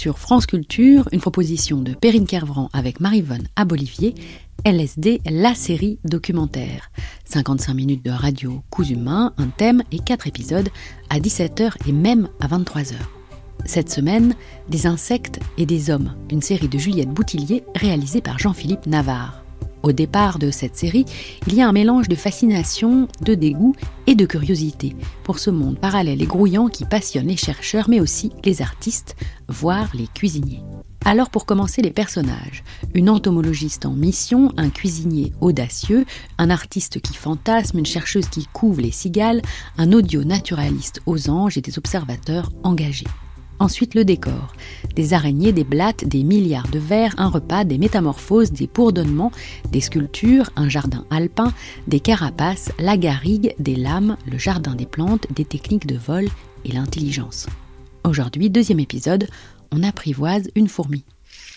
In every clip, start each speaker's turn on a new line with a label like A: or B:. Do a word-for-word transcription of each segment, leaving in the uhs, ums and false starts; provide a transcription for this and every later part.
A: Sur France Culture, une proposition de Perrine Kervran avec Maryvonne Abolivier, L S D, la série documentaire. cinquante-cinq minutes de radio coups humains, un thème et quatre épisodes à dix-sept heures et même à vingt-trois heures. Cette semaine, des insectes et des hommes, une série de Juliette Boutillier réalisée par Jean-Philippe Navarre. Au départ de cette série, il y a un mélange de fascination, de dégoût et de curiosité pour ce monde parallèle et grouillant qui passionne les chercheurs mais aussi les artistes, voire les cuisiniers. Alors pour commencer, les personnages. Une entomologiste en mission, un cuisinier audacieux, un artiste qui fantasme, une chercheuse qui couve les cigales, un audio-naturaliste aux anges et des observateurs engagés. Ensuite, le décor. Des araignées, des blattes, des milliards de vers, un repas, des métamorphoses, des bourdonnements, des sculptures, un jardin alpin, des carapaces, la garrigue, des lames, le jardin des plantes, des techniques de vol et l'intelligence. Aujourd'hui, deuxième épisode, on apprivoise une fourmi.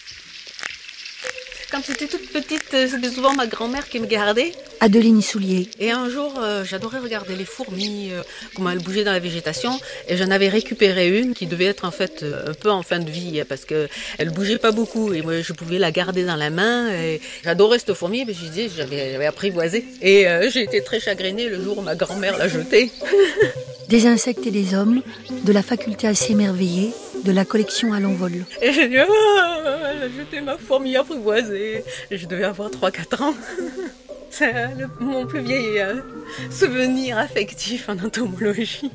B: Quand j'étais toute petite, c'était souvent ma grand-mère qui me gardait.
C: Adeline Soulier.
B: Et un jour, euh, j'adorais regarder les fourmis, euh, comment elles bougeaient dans la végétation. Et j'en avais récupéré une qui devait être en fait euh, un peu en fin de vie, parce que elle bougeait pas beaucoup. Et moi, je pouvais la garder dans la main. Et j'adorais cette fourmi, mais je disais, j'avais, j'avais apprivoisé. Et euh, j'ai été très chagrinée le jour où ma grand-mère l'a jetée.
C: Des insectes et des hommes, de la faculté à s'émerveiller, de la collection à l'envol.
B: Et j'ai dit, oh, elle a jeté ma fourmi apprivoisée. Et je devais avoir trois quatre ans. C'est le, mon plus vieil euh, souvenir affectif en entomologie.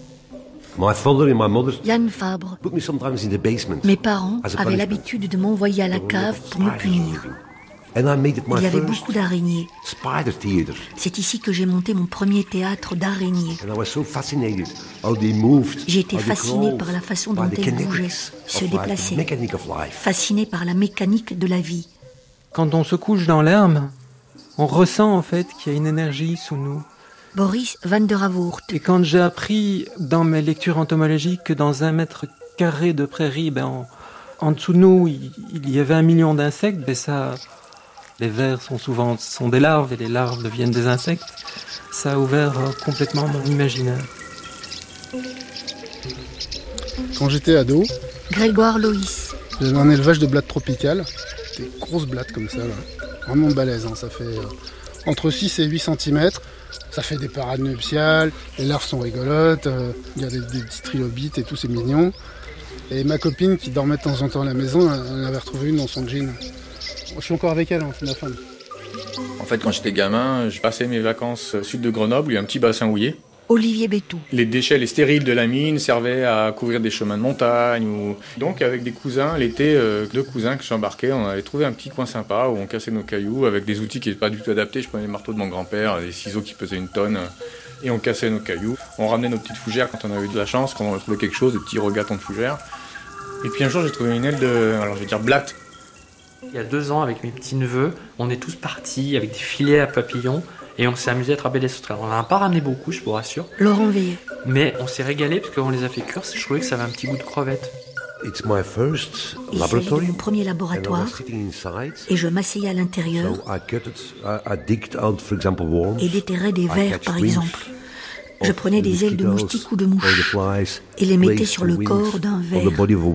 C: Yann Fabre. Mes parents avaient l'habitude de m'envoyer à la cave pour me punir. Il y avait beaucoup d'araignées. C'est ici que j'ai monté mon premier théâtre d'araignées. J'ai été fasciné par la façon dont elles bougeaient, se déplaçaient, fasciné par la mécanique de la vie.
D: Quand on se couche dans l'herbe, on ressent en fait qu'il y a une énergie sous nous.
C: Boris Van der Avoort.
D: Et quand j'ai appris dans mes lectures entomologiques que dans un mètre carré de prairie, ben en, en dessous de nous, il, il y avait un million d'insectes, ben ça... Les vers sont souvent sont des larves et les larves deviennent des insectes. Ça a ouvert complètement mon imaginaire.
E: Quand j'étais ado,
C: Grégoire Loïs.
E: J'avais un élevage de blattes tropicales. Des grosses blattes comme ça, là. Vraiment balèzes. Hein. Ça fait euh, entre six et huit centimètres. Ça fait des parades nuptiales. Les larves sont rigolotes. Euh, il y a des, des petits trilobites et tout, c'est mignon. Et ma copine qui dormait de temps en temps à la maison, elle en avait retrouvé une dans son jean. Je suis encore avec elle, hein, c'est ma femme.
F: En fait, quand j'étais gamin, je passais mes vacances au sud de Grenoble, il y a un petit bassin houillé.
C: Olivier Bétou.
F: Les déchets, les stériles de la mine servaient à couvrir des chemins de montagne. Ou... Donc, avec des cousins, l'été, euh, deux cousins que j'embarquais, on avait trouvé un petit coin sympa où on cassait nos cailloux avec des outils qui n'étaient pas du tout adaptés. Je prenais les marteaux de mon grand-père, des ciseaux qui pesaient une tonne, et on cassait nos cailloux. On ramenait nos petites fougères quand on avait eu de la chance, quand on trouvait quelque chose, des petits regatons de fougères. Et puis un jour, j'ai trouvé une aile de, alors je vais dire blatte.
G: Il y a deux ans, avec mes petits-neveux, on est tous partis avec des filets à papillons et on s'est amusé à attraper des sauterelles. On n'en a pas ramené beaucoup, je vous rassure.
C: Laurent Veillet.
G: Mais on s'est régalé parce qu'on les a fait cuire, je trouvais que ça avait un petit goût de crevette.
C: Il s'agit de mon premier laboratoire et je m'asseyais à l'intérieur et déterrais des vers, par exemple. Je prenais des ailes de moustique ou de mouche et les mettais sur le corps d'un ver.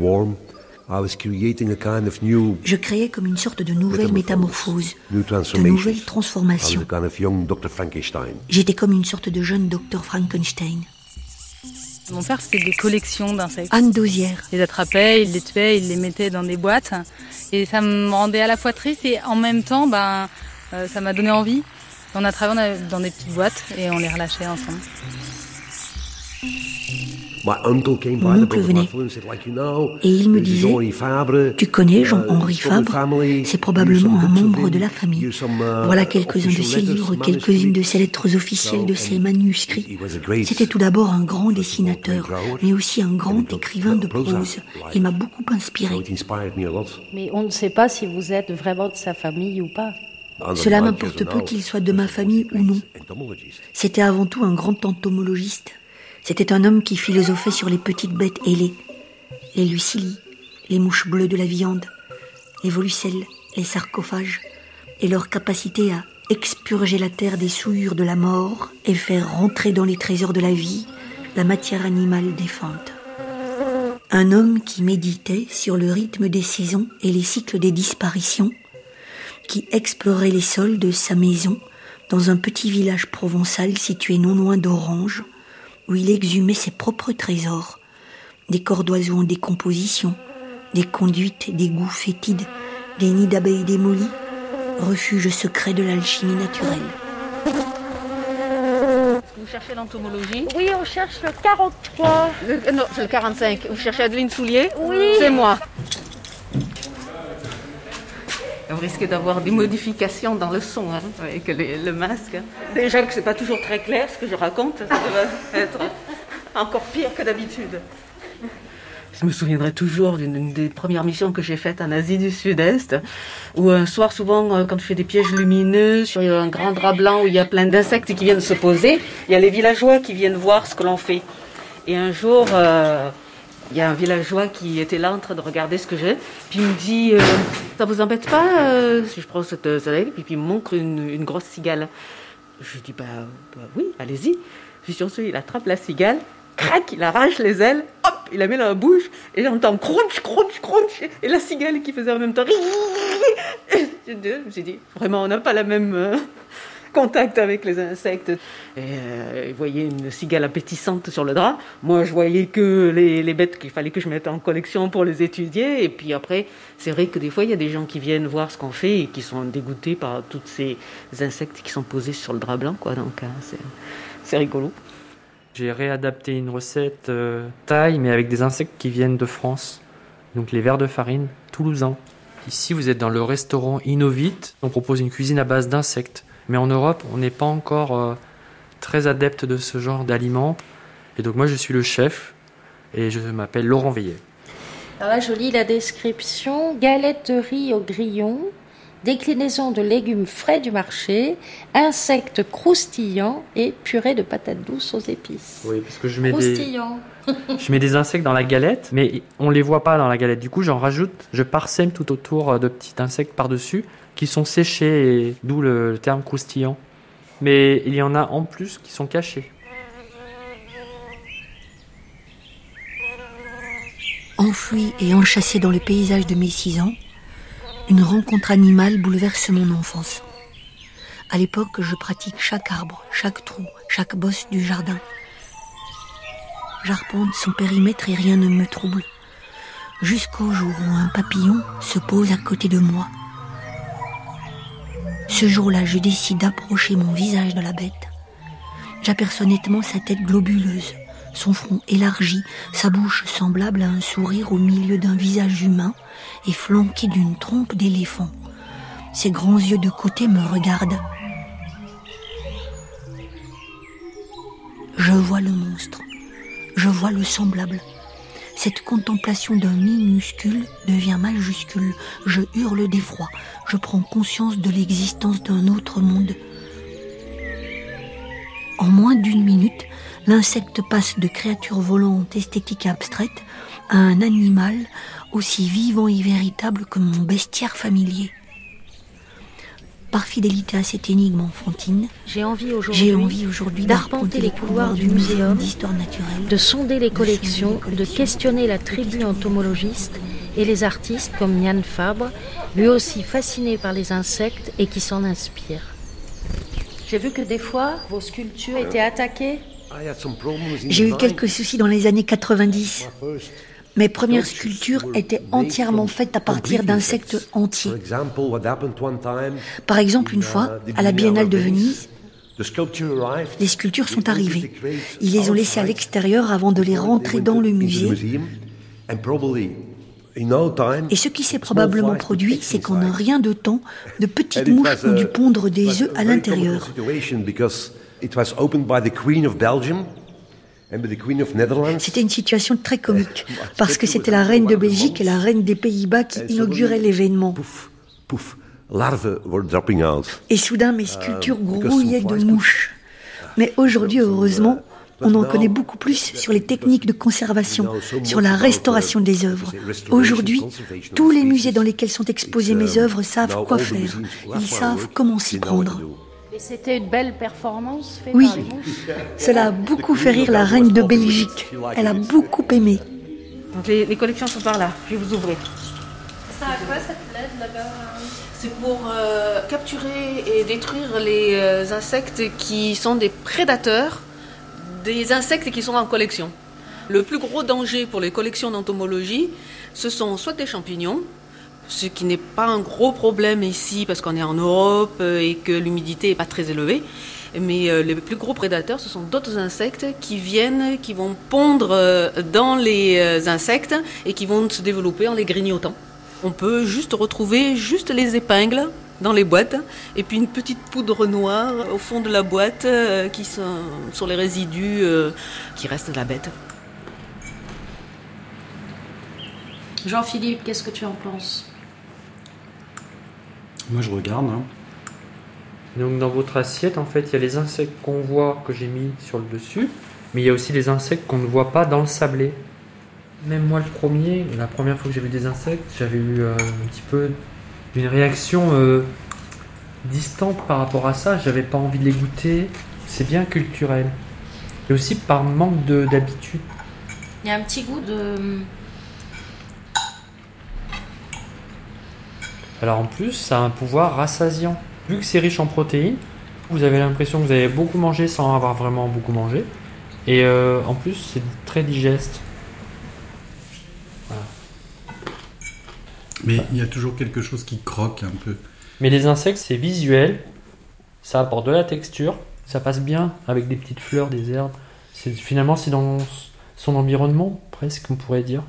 C: Je créais comme une sorte de nouvelle métamorphose, de nouvelles transformations. J'étais comme une sorte de jeune docteur Frankenstein.
H: Mon père faisait des collections d'insectes.
C: Anne Dosière.
H: Il les attrapait, il les tuait, il les mettait dans des boîtes. Et ça me rendait à la fois triste et en même temps, ben, euh, ça m'a donné envie. On a travaillé dans des petites boîtes et on les relâchait ensemble.
C: Mon oncle venait et il me disait « Tu connais Jean-Henri Fabre ? C'est probablement un membre de la famille. Voilà quelques-uns de ses livres, quelques-unes de ses lettres officielles, de ses manuscrits. C'était tout d'abord un grand dessinateur, mais aussi un grand écrivain de prose. Il m'a beaucoup inspiré.
I: Mais on ne sait pas si vous êtes vraiment de sa famille ou pas.
C: Cela m'importe peu qu'il soit de ma famille ou non. C'était avant tout un grand entomologiste. C'était un homme qui philosophait sur les petites bêtes ailées, les lucilies, les mouches bleues de la viande, les volucelles, les sarcophages, et leur capacité à expurger la terre des souillures de la mort et faire rentrer dans les trésors de la vie la matière animale défunte. Un homme qui méditait sur le rythme des saisons et les cycles des disparitions, qui explorait les sols de sa maison dans un petit village provençal situé non loin d'Orange, où il exhumait ses propres trésors, des corps d'oiseaux en décomposition, des conduites d'égouts fétides, des nids d'abeilles démolis, refuge secret de l'alchimie naturelle.
B: Vous cherchez l'entomologie?
I: Oui, on cherche le quarante-trois.
B: Le, non, c'est le quarante-cinq. Vous cherchez Adeline Soulier?
I: Oui.
B: C'est moi. On risque d'avoir des modifications dans le son, hein, avec les, le masque. Déjà que c'est pas toujours très clair ce que je raconte, ça va être encore pire que d'habitude. Je me souviendrai toujours d'une des premières missions que j'ai faites en Asie du Sud-Est, où un soir, souvent, quand je fais des pièges lumineux, sur un grand drap blanc où il y a plein d'insectes qui viennent se poser, il y a les villageois qui viennent voir ce que l'on fait. Et un jour, euh, il y a un villageois qui était là en train de regarder ce que j'ai, puis il me dit euh, « Ça vous embête pas euh, si je prends cette ailes ?» Puis il me montre une, une grosse cigale. Je lui dis bah, « bah oui, allez-y ». Puis sur ce, il attrape la cigale, crac, il arrache les ailes, hop, il la met dans la bouche, et j'entends crunch, crunch, crunch, et la cigale qui faisait en même temps. Je me suis dit, vraiment, on n'a pas la même euh, contact avec les insectes. Et euh, vous voyez une cigale appétissante sur le drap. Moi, je voyais que les, les bêtes qu'il fallait que je mette en collection pour les étudier. Et puis après, c'est vrai que des fois, il y a des gens qui viennent voir ce qu'on fait et qui sont dégoûtés par tous ces insectes qui sont posés sur le drap blanc, quoi. Donc, hein, c'est, c'est rigolo.
G: J'ai réadapté une recette euh, thaï, mais avec des insectes qui viennent de France. Donc les vers de farine toulousains. Ici, vous êtes dans le restaurant Innovite. On propose une cuisine à base d'insectes. Mais en Europe, on n'est pas encore euh, très adepte de ce genre d'aliments. Et donc moi, je suis le chef et je m'appelle Laurent Veillet.
I: Alors là, je lis la description. Galette de riz au grillon, déclinaison de légumes frais du marché, insectes croustillants et purée de patates douces aux épices.
G: Oui, parce que je mets
I: Croustillant.
G: des, je mets des insectes dans la galette, mais on les voit pas dans la galette. Du coup, j'en rajoute, je parsème tout autour de petits insectes par-dessus qui sont séchés, et d'où le, le terme croustillant. Mais il y en a en plus qui sont cachés.
C: Enfoui et enchâssé dans le paysage de mes six ans, une rencontre animale bouleverse mon enfance. À l'époque, je pratique chaque arbre, chaque trou, chaque bosse du jardin. J'arpente son périmètre et rien ne me trouble, jusqu'au jour où un papillon se pose à côté de moi. Ce jour-là, je décide d'approcher mon visage de la bête. J'aperçois nettement sa tête globuleuse, son front élargi, sa bouche semblable à un sourire au milieu d'un visage humain et flanqué d'une trompe d'éléphant. Ses grands yeux de côté me regardent. Je vois le monstre, je vois le semblable. Cette contemplation d'un minuscule devient majuscule. Je hurle d'effroi, je prends conscience de l'existence d'un autre monde. En moins d'une minute, l'insecte passe de créature volante, esthétique et abstraite à un animal aussi vivant et véritable que mon bestiaire familier. Par fidélité à cette énigme enfantine,
I: j'ai envie aujourd'hui,
C: j'ai envie aujourd'hui
I: d'arpenter les couloirs du muséum
C: d'histoire naturelle,
I: de sonder les collections, de questionner la tribu entomologiste et les artistes comme Yann Fabre, lui aussi fasciné par les insectes et qui s'en inspire. J'ai vu que des fois, vos sculptures étaient attaquées.
C: J'ai eu quelques soucis dans les années quatre-vingt-dix. Mes premières sculptures étaient entièrement faites à partir d'insectes entiers. Par exemple, une fois, à la Biennale de Venise, les sculptures sont arrivées. Ils les ont laissées à l'extérieur avant de les rentrer dans le musée. Et ce qui s'est probablement produit, c'est qu'en un rien de temps, de petites mouches ont dû pondre des œufs à l'intérieur. C'était une situation très comique, parce que c'était la reine de Belgique et la reine des Pays-Bas qui inauguraient l'événement. Et soudain, mes sculptures grouillaient de mouches. Mais aujourd'hui, heureusement, on en connaît beaucoup plus sur les techniques de conservation, sur la restauration des œuvres. Aujourd'hui, tous les musées dans lesquels sont exposées mes œuvres savent quoi faire. Ils savent comment s'y prendre.
I: Et c'était une belle performance faite
C: Oui,
I: par les mouches.
C: Cela a beaucoup fait rire la reine de Belgique. Elle a beaucoup aimé.
B: Donc les, les collections sont par là, je vais vous ouvrir.
H: Ça a quoi cette L E D là-bas?
B: C'est pour euh, capturer et détruire les euh, insectes qui sont des prédateurs des insectes qui sont en collection. Le plus gros danger pour les collections d'entomologie, ce sont soit des champignons, ce qui n'est pas un gros problème ici parce qu'on est en Europe et que l'humidité n'est pas très élevée. Mais euh, les plus gros prédateurs, ce sont d'autres insectes qui viennent, qui vont pondre euh, dans les euh, insectes et qui vont se développer en les grignotant. On peut juste retrouver juste les épingles dans les boîtes et puis une petite poudre noire au fond de la boîte euh, qui sont sur les résidus euh, qui restent de la bête.
I: Jean-Philippe, qu'est-ce que tu en penses?
J: Moi, je regarde. Hein.
G: Donc dans votre assiette, en fait, il y a les insectes qu'on voit, que j'ai mis sur le dessus, mais il y a aussi les insectes qu'on ne voit pas dans le sablé. Même moi, le premier, la première fois que j'ai vu des insectes, j'avais eu euh, un petit peu une réaction euh, distante par rapport à ça. J'avais pas envie de les goûter. C'est bien culturel. Et aussi par manque de, d'habitude.
I: Il y a un petit goût de...
G: Alors en plus, ça a un pouvoir rassasiant. Vu que c'est riche en protéines, vous avez l'impression que vous avez beaucoup mangé sans avoir vraiment beaucoup mangé. Et euh, en plus, c'est très digeste. Voilà.
J: Mais il y a toujours quelque chose qui croque un peu.
G: Mais les insectes, c'est visuel. Ça apporte de la texture. Ça passe bien avec des petites fleurs, des herbes. C'est, finalement, c'est dans son environnement, presque, on pourrait dire.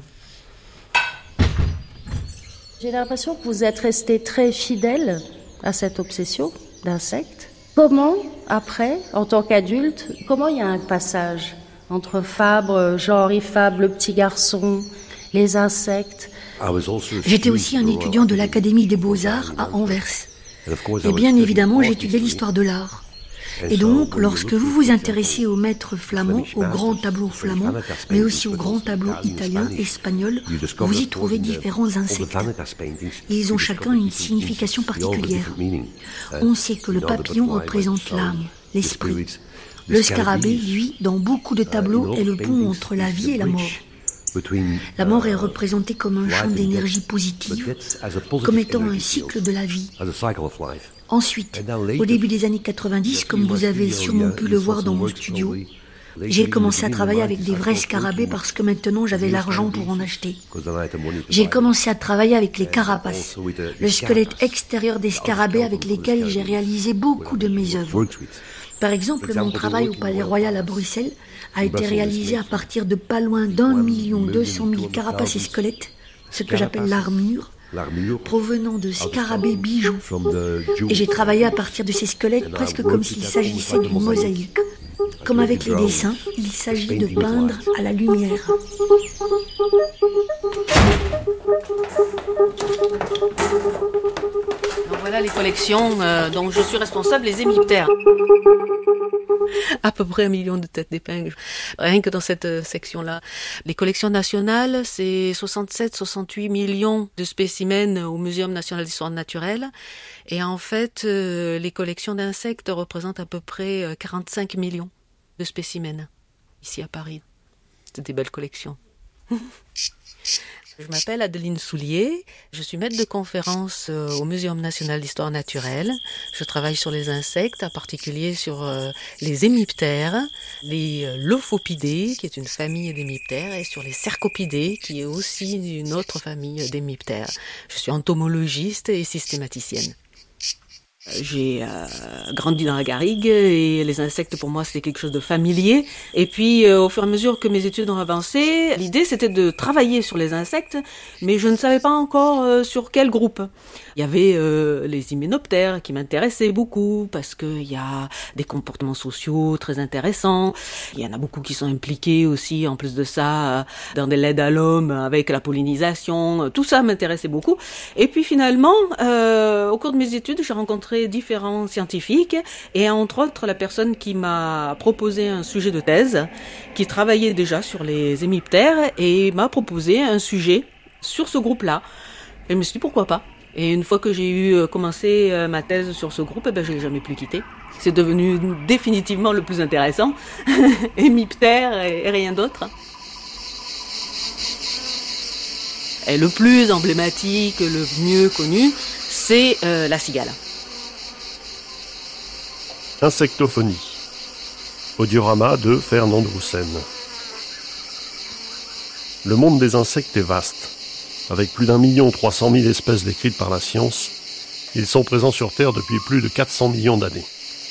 I: J'ai l'impression que vous êtes resté très fidèle à cette obsession d'insectes. Comment, après, en tant qu'adulte, comment il y a un passage entre Fabre, Jean-Henri Fabre, le petit garçon, les insectes?
C: J'étais aussi un étudiant de l'Académie des Beaux-Arts à Anvers. Et bien évidemment, j'étudiais l'histoire de l'art. Et donc, lorsque vous vous intéressez aux maîtres flamands, aux grands tableaux flamands, mais aussi aux grands tableaux italiens, espagnols, vous y trouvez différents insectes. Ils ont chacun une signification particulière. On sait que le papillon représente l'âme, l'esprit. Le scarabée, lui, dans beaucoup de tableaux, est le pont entre la vie et la mort. La mort est représentée comme un champ d'énergie positive, comme étant un cycle de la vie. Ensuite, au début des années quatre-vingt-dix, comme vous avez sûrement pu le voir dans mon studio, j'ai commencé à travailler avec des vrais scarabées parce que maintenant j'avais l'argent pour en acheter. J'ai commencé à travailler avec les carapaces, le squelette extérieur des scarabées avec lesquels j'ai réalisé beaucoup de mes œuvres. Par exemple, mon travail au Palais Royal à Bruxelles a été réalisé à partir de pas loin d'un million deux cent mille carapaces et squelettes, ce que j'appelle l'armure, provenant de scarabées bijoux. Et j'ai travaillé à partir de ces squelettes presque comme s'il s'agissait d'une mosaïque. Comme avec les dessins, il s'agit de peindre à la lumière.
B: Donc voilà les collections euh, dont je suis responsable, les hémiptères. À peu près un million de têtes d'épingle, rien que dans cette euh, section-là. Les collections nationales, c'est soixante-sept à soixante-huit millions de spécimens au Muséum national d'histoire naturelle. Et en fait, euh, les collections d'insectes représentent à peu près euh, quarante-cinq millions de spécimens, ici à Paris. C'est des belles collections. Je m'appelle Adeline Soulier, je suis maître de conférence au Muséum national d'histoire naturelle. Je travaille sur les insectes, en particulier sur les hémiptères, les lophopidés, qui est une famille d'hémiptères, et sur les cercopidés, qui est aussi une autre famille d'hémiptères. Je suis entomologiste et systématicienne. J'ai euh, grandi dans la garrigue et les insectes pour moi c'était quelque chose de familier. Et puis euh, au fur et à mesure que mes études ont avancé, l'idée c'était de travailler sur les insectes, mais je ne savais pas encore euh, sur quel groupe. Il y avait euh, les hyménoptères qui m'intéressaient beaucoup parce qu'il y a des comportements sociaux très intéressants. Il y en a beaucoup qui sont impliqués aussi en plus de ça dans des l'aide à l'homme avec la pollinisation. Tout ça m'intéressait beaucoup. Et puis finalement, euh, au cours de mes études, j'ai rencontré différents scientifiques et entre autres la personne qui m'a proposé un sujet de thèse qui travaillait déjà sur les hémiptères et m'a proposé un sujet sur ce groupe-là. Et je me suis dit pourquoi pas. Et une fois que j'ai eu commencé ma thèse sur ce groupe, eh ben, je l'ai jamais plus quitté. C'est devenu définitivement le plus intéressant. Hémiptères et rien d'autre. Et le plus emblématique, le mieux connu, c'est euh, la cigale.
K: Insectophonie. Audiorama de Fernand Roussen. Le monde des insectes est vaste. Avec plus d'un million trois cent mille espèces décrites par la science, ils sont présents sur Terre depuis plus de quatre cents millions d'années.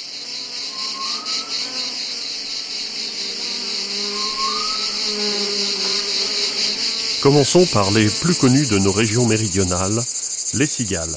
K: Commençons par les plus connus de nos régions méridionales, les cigales.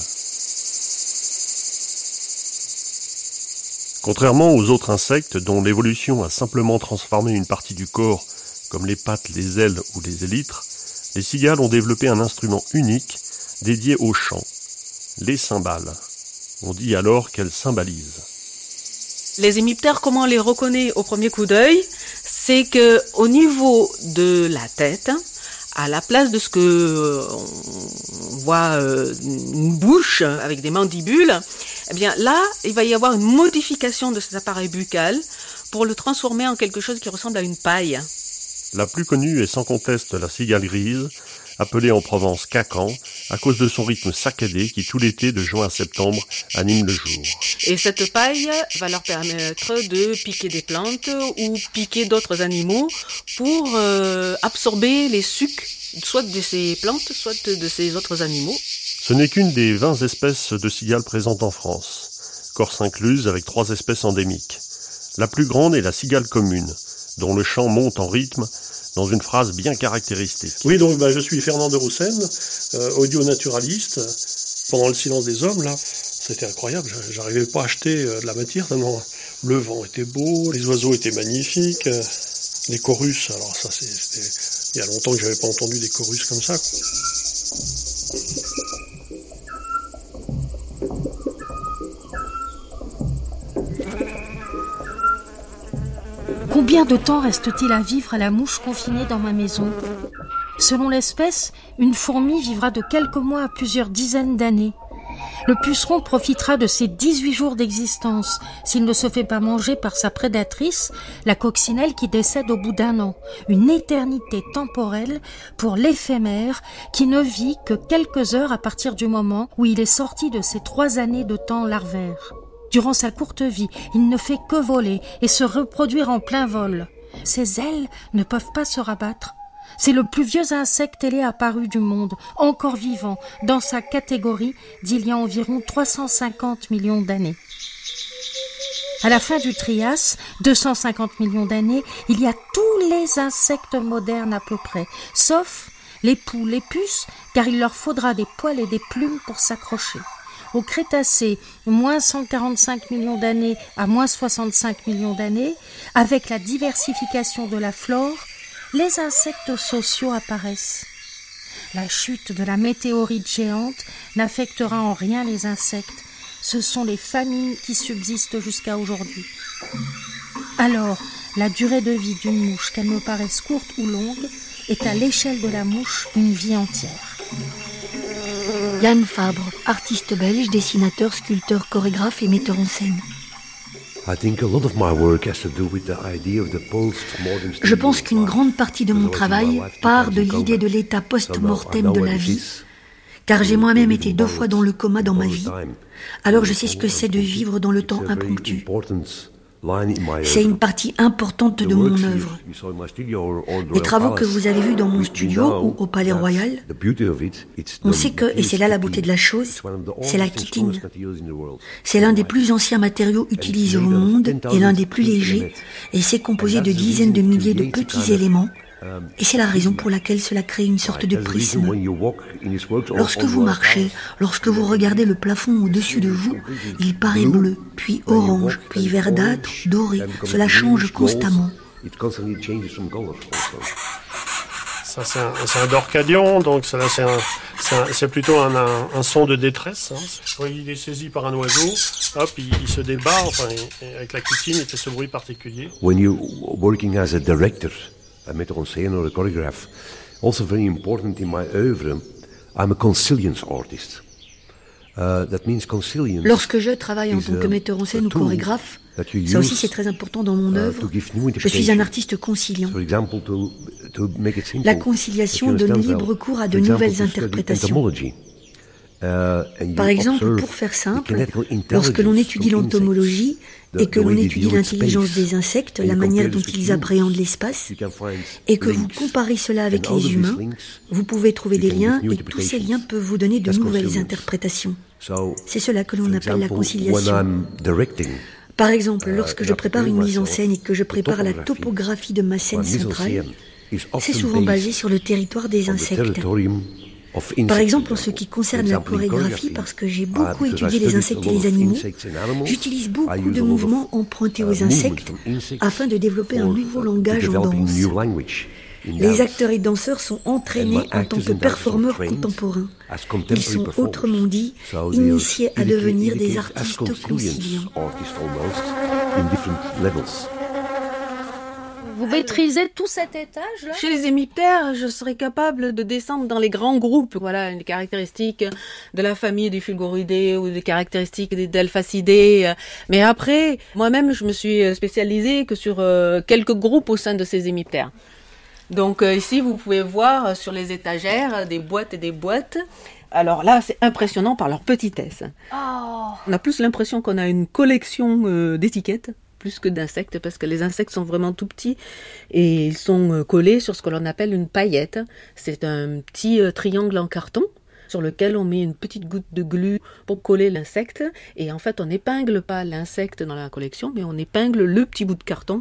K: Contrairement aux autres insectes dont l'évolution a simplement transformé une partie du corps, comme les pattes, les ailes ou les élytres, les cigales ont développé un instrument unique dédié au chant, les cymbales. On dit alors qu'elles cymbalisent.
B: Les hémiptères, comment on les reconnaît au premier coup d'œil? C'est que au niveau de la tête, à la place de ce que euh, on voit euh, une bouche avec des mandibules, eh bien là, il va y avoir une modification de cet appareil buccal pour le transformer en quelque chose qui ressemble à une paille.
K: La plus connue est sans conteste la cigale grise, appelée en Provence cacan, à cause de son rythme saccadé qui tout l'été de juin à septembre anime le jour.
B: Et cette paille va leur permettre de piquer des plantes ou piquer d'autres animaux pour euh, absorber les sucs, soit de ces plantes, soit de, de ces autres animaux.
K: Ce n'est qu'une des vingt espèces de cigales présentes en France, Corse incluse avec trois espèces endémiques. La plus grande est la cigale commune, dont le chant monte en rythme dans une phrase bien caractéristique.
L: Oui, donc bah, je suis Fernand de Roussen, euh, audio-naturaliste. Pendant le silence des hommes, là, c'était incroyable. J'arrivais pas à acheter euh, de la matière tellement le vent était beau, les oiseaux étaient magnifiques, euh, les chorus. Alors ça, c'est, c'était il y a longtemps que j'avais pas entendu des chorus comme ça, quoi.
I: Combien de temps reste-t-il à vivre à la mouche confinée dans ma maison ? Selon l'espèce, une fourmi vivra de quelques mois à plusieurs dizaines d'années. Le puceron profitera de ses dix-huit jours d'existence s'il ne se fait pas manger par sa prédatrice, la coccinelle qui décède au bout d'un an. Une éternité temporelle pour l'éphémère qui ne vit que quelques heures à partir du moment où il est sorti de ses trois années de temps larvaire. Durant sa courte vie, il ne fait que voler et se reproduire en plein vol. Ses ailes ne peuvent pas se rabattre. C'est le plus vieux insecte ailé apparu du monde, encore vivant, dans sa catégorie d'il y a environ trois cent cinquante millions d'années. À la fin du Trias, deux cent cinquante millions d'années, il y a tous les insectes modernes à peu près, sauf les poules, les puces, car il leur faudra des poils et des plumes pour s'accrocher. Au Crétacé, moins cent quarante-cinq millions d'années à moins soixante-cinq millions d'années, avec la diversification de la flore, les insectes sociaux apparaissent. La chute de la météorite géante n'affectera en rien les insectes. Ce sont les familles qui subsistent jusqu'à aujourd'hui. Alors, la durée de vie d'une mouche, qu'elle me paraisse courte ou longue, est à l'échelle de la mouche une vie entière.
C: Yann Fabre, artiste belge, dessinateur, sculpteur, chorégraphe et metteur en scène. Je pense qu'une grande partie de mon travail part de l'idée de l'état post-mortem de la vie, car j'ai moi-même été deux fois dans le coma dans ma vie, alors je sais ce que c'est de vivre dans le temps impromptu. C'est une partie importante de mon œuvre. Les travaux que vous avez vus dans mon studio ou au Palais Royal, on sait que, et c'est là la beauté de la chose, c'est la chitine. C'est l'un des plus anciens matériaux utilisés au monde et l'un des plus légers, et c'est composé de dizaines de milliers de petits éléments. Et c'est la raison pour laquelle cela crée une sorte de prisme. Lorsque vous marchez, lorsque vous regardez le plafond au-dessus de vous, il paraît bleu, puis orange, puis verdâtre, doré. Cela change constamment.
L: Ça, c'est un, c'est un dorcadion, donc ça, là, c'est, un, c'est, un, c'est plutôt un, un, un son de détresse. Hein. Quand il est saisi par un oiseau, hop, il, il se débat, enfin, et, et avec la chitine, il fait ce bruit particulier.
M: When you're working as a director, a metteur en scène or a choreograph, also very important in my oeuvre, I'm a consilience artist. Uh, that means consilience.
C: Lorsque je travaille en tant que metteur en scène ou chorégraphe, ça aussi c'est très important dans mon œuvre. Je suis un artiste conciliant. La conciliation donne libre cours à de nouvelles interprétations. Par exemple, pour faire simple, lorsque l'on étudie l'entomologie et que l'on étudie l'intelligence des insectes, la manière dont ils appréhendent l'espace, et que vous comparez cela avec les humains, vous pouvez trouver des liens et tous ces liens peuvent vous donner de nouvelles interprétations. C'est cela que l'on appelle la conciliation. Par exemple, lorsque je prépare une mise en scène et que je prépare la topographie de ma scène centrale, c'est souvent basé sur le territoire des insectes. Par exemple, en ce qui concerne la chorégraphie, parce que j'ai beaucoup étudié les insectes et les animaux, j'utilise beaucoup de mouvements empruntés aux insectes afin de développer un nouveau langage en danse. Les acteurs et danseurs sont entraînés en tant que performeurs contemporains. Ils sont, autrement dit, initiés à devenir des artistes conciliants.
I: Vous maîtrisez tout cet étage-là ?
B: Chez les hémiptères, je serais capable de descendre dans les grands groupes. Voilà, les caractéristiques de la famille des Fulgoridés ou des caractéristiques des Delphacidés. Mais après, moi-même, je me suis spécialisée que sur quelques groupes au sein de ces hémiptères. Donc ici, vous pouvez voir sur les étagères des boîtes et des boîtes. Alors là, c'est impressionnant par leur petitesse. Oh. On a plus l'impression qu'on a une collection euh, d'étiquettes plus que d'insectes, parce que les insectes sont vraiment tout petits et ils sont collés sur ce que l'on appelle une paillette. C'est un petit euh, triangle en carton sur lequel on met une petite goutte de glu pour coller l'insecte. Et en fait, on n'épingle pas l'insecte dans la collection, mais on épingle le petit bout de carton.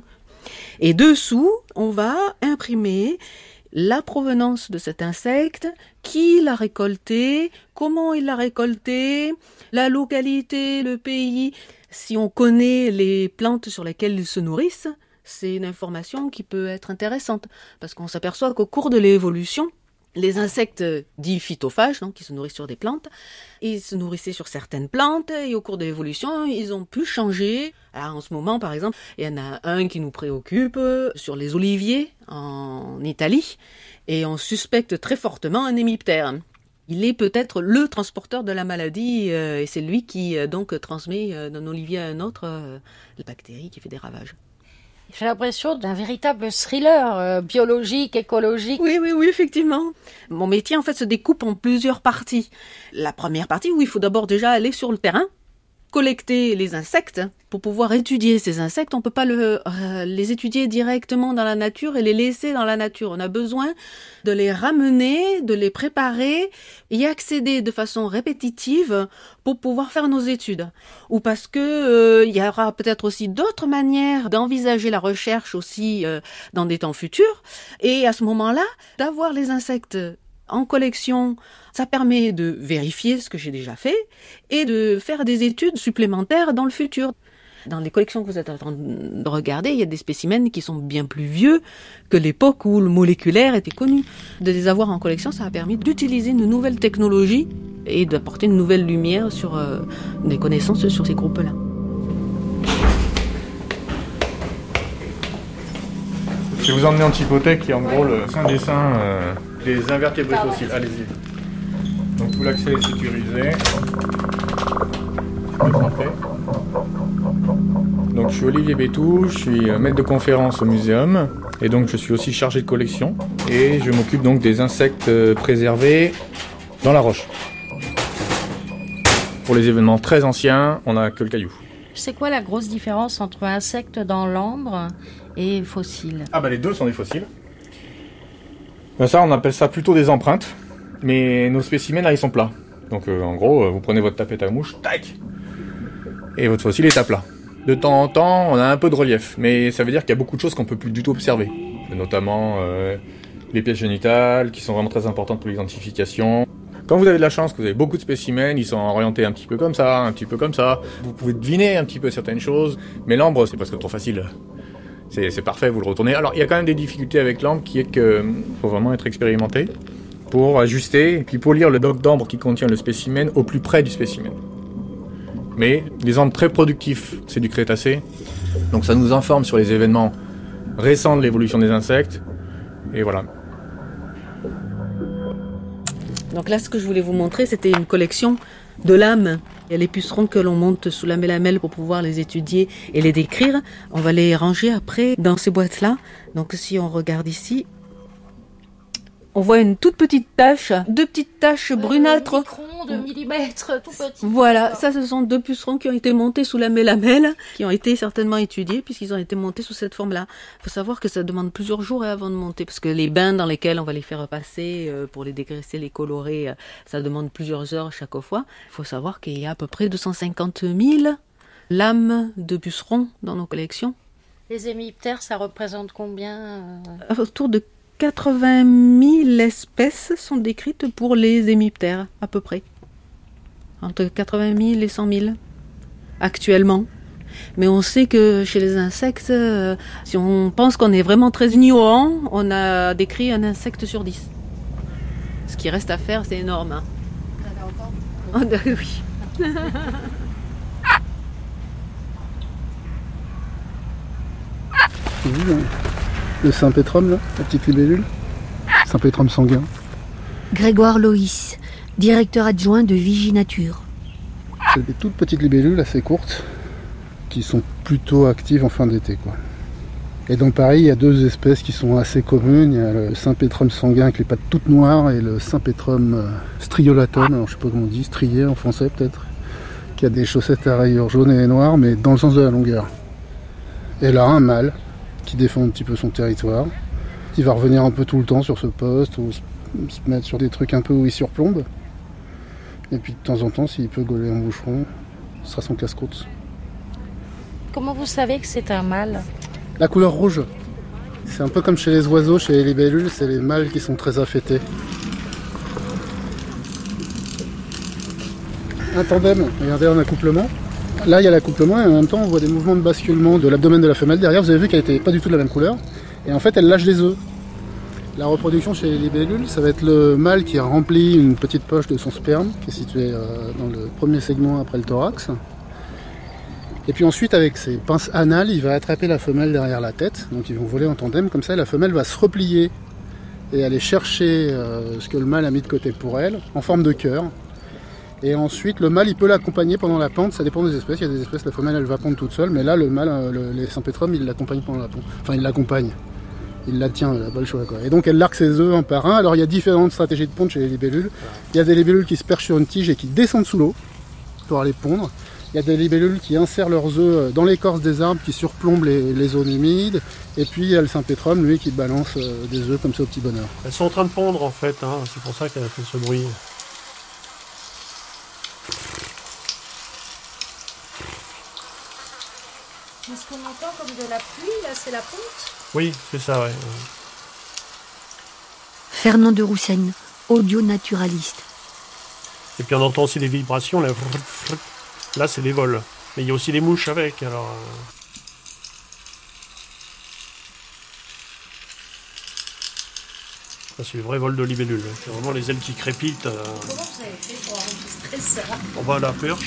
B: Et dessous, on va imprimer la provenance de cet insecte, qui l'a récolté, comment il l'a récolté, la localité, le pays. Si on connaît les plantes sur lesquelles ils se nourrissent, c'est une information qui peut être intéressante, parce qu'on s'aperçoit qu'au cours de l'évolution, les insectes dits phytophages, donc qui se nourrissent sur des plantes, ils se nourrissaient sur certaines plantes et au cours de l'évolution, ils ont pu changer. Alors en ce moment, par exemple, il y en a un qui nous préoccupe sur les oliviers en Italie et on suspecte très fortement un hémiptère. Il est peut-être le transporteur de la maladie euh, et c'est lui qui euh, donc transmet euh, d'un olivier à un autre euh, la bactérie qui fait des ravages.
I: J'ai l'impression d'un véritable thriller euh, biologique, écologique.
B: Oui, oui, oui, effectivement. Mon métier, en fait, se découpe en plusieurs parties. La première partie, où il faut d'abord déjà aller sur le terrain, collecter les insectes. Pour pouvoir étudier ces insectes, on ne peut pas le, euh, les étudier directement dans la nature et les laisser dans la nature. On a besoin de les ramener, de les préparer, y accéder de façon répétitive pour pouvoir faire nos études. Ou parce que euh, il y aura peut-être aussi d'autres manières d'envisager la recherche aussi euh, dans des temps futurs. Et à ce moment-là, d'avoir les insectes en collection, ça permet de vérifier ce que j'ai déjà fait et de faire des études supplémentaires dans le futur. Dans les collections que vous êtes en train de regarder, il y a des spécimens qui sont bien plus vieux que l'époque où le moléculaire était connu. De les avoir en collection, ça a permis d'utiliser une nouvelle technologie et d'apporter une nouvelle lumière sur euh, des connaissances sur ces groupes-là.
F: Je vais vous emmener en Typothèque, qui est en gros le un dessin euh, des invertébrés fossiles. Allez-y. Donc tout l'accès est sécurisé. Je peux rentrer. Donc je suis Olivier Bétou, je suis maître de conférence au muséum et donc je suis aussi chargé de collection et je m'occupe donc des insectes préservés dans la roche. Pour les événements très anciens, on n'a que le caillou.
I: C'est quoi la grosse différence entre insectes dans l'ambre et fossiles ?
F: Ah bah les deux sont des fossiles. Ben ça on appelle ça plutôt des empreintes, mais nos spécimens là ils sont plats. Donc euh, en gros vous prenez votre tapette à mouche, tac, et votre fossile est à plat. De temps en temps, on a un peu de relief, mais ça veut dire qu'il y a beaucoup de choses qu'on peut plus du tout observer, notamment euh, les pièces génitales, qui sont vraiment très importantes pour l'identification. Quand vous avez de la chance, que vous avez beaucoup de spécimens, ils sont orientés un petit peu comme ça, un petit peu comme ça, vous pouvez deviner un petit peu certaines choses, mais l'ambre, c'est presque trop facile. C'est, c'est parfait, vous le retournez. Alors, il y a quand même des difficultés avec l'ambre, qui est que faut vraiment être expérimenté pour ajuster, et puis pour lire le bloc d'ambre qui contient le spécimen au plus près du spécimen. Mais les ambres très productifs, c'est du Crétacé. Donc ça nous informe sur les événements récents de l'évolution des insectes. Et voilà.
B: Donc là, ce que je voulais vous montrer, c'était une collection de lames. Il y a les pucerons que l'on monte sous la mélamelle pour pouvoir les étudier et les décrire. On va les ranger après dans ces boîtes-là. Donc si on regarde ici, on voit une toute petite tache, deux petites taches brunâtres.
I: Microns de millimètres, tout petit.
B: Voilà, ça ce sont deux pucerons qui ont été montés sous la mélamelle, qui ont été certainement étudiés puisqu'ils ont été montés sous cette forme-là. Il faut savoir que ça demande plusieurs jours avant de monter parce que les bains dans lesquels on va les faire passer euh, pour les dégraisser, les colorer, euh, ça demande plusieurs heures chaque fois. Il faut savoir qu'il y a à peu près deux cent cinquante mille lames de pucerons dans nos collections.
I: Les hémiptères, ça représente combien euh...
B: Autour de quatre-vingt mille espèces sont décrites pour les hémiptères, à peu près. Entre quatre-vingt mille et cent mille, actuellement. Mais on sait que chez les insectes, euh, si on pense qu'on est vraiment très ignorant, on a décrit un insecte sur dix. Ce qui reste à faire, c'est énorme. Hein. Vous avez encore ? Oui.
E: Vous, le Sympétrum, là, la petite libellule, Sympétrum sanguin.
C: Grégoire Loïs, directeur adjoint de Viginature.
E: C'est des toutes petites libellules assez courtes qui sont plutôt actives en fin d'été, quoi. Et dans Paris, il y a deux espèces qui sont assez communes. Il y a le Sympétrum sanguin avec les pattes toutes noires et le Sympétrum striolatum, alors je sais pas comment on dit, strié en français peut-être, qui a des chaussettes à rayures jaunes et noires, mais dans le sens de la longueur. Et là, un mâle qui défend un petit peu son territoire. Il va revenir un peu tout le temps sur ce poste, ou se mettre sur des trucs un peu où il surplombe. Et puis de temps en temps, s'il peut gauler un boucheron, ce sera son casse-croûte.
I: Comment vous savez que c'est un mâle ?
E: La couleur rouge. C'est un peu comme chez les oiseaux, chez les libellules, c'est les mâles qui sont très affêtés. Un tandem, regardez un accouplement. Là, il y a l'accouplement et en même temps, on voit des mouvements de basculement de l'abdomen de la femelle. Derrière, vous avez vu qu'elle n'était pas du tout de la même couleur. Et en fait, elle lâche des œufs. La reproduction chez les libellules, ça va être le mâle qui a rempli une petite poche de son sperme, qui est située dans le premier segment après le thorax. Et puis ensuite, avec ses pinces anales, il va attraper la femelle derrière la tête. Donc ils vont voler en tandem. Comme ça, la femelle va se replier et aller chercher euh, ce que le mâle a mis de côté pour elle, en forme de cœur. Et ensuite, le mâle, il peut l'accompagner pendant la pente. Ça dépend des espèces. Il y a des espèces, la femelle, elle va pondre toute seule. Mais là, le mâle, le, les Sympétrums, il l'accompagne pendant la ponte. Enfin, il l'accompagne. Il la tient, elle n'a pas le choix, quoi. Et donc, elle largue ses œufs un par un. Alors, il y a différentes stratégies de ponte chez les libellules. Il y a des libellules qui se perchent sur une tige et qui descendent sous l'eau pour aller pondre. Il y a des libellules qui insèrent leurs œufs dans l'écorce des arbres, qui surplombent les, les zones humides. Et puis, il y a le Sympétrum, lui, qui balance des œufs comme ça au petit bonheur.
L: Elles sont en train de pondre, en fait. Hein. C'est pour ça qu'elle a fait ce bruit.
I: Est-ce qu'on entend comme de la pluie, là, c'est la ponte ?
L: Oui, c'est ça, ouais.
C: Fernand de Roussen, audio-naturaliste.
L: Et puis on entend aussi les vibrations, là, là c'est les vols. Mais il y a aussi les mouches avec, alors... Ça, c'est le vrai vol de libellule. C'est vraiment les ailes qui crépitent. Euh...
I: Comment vous avez fait pour enregistrer ça ?
L: On va à la perche.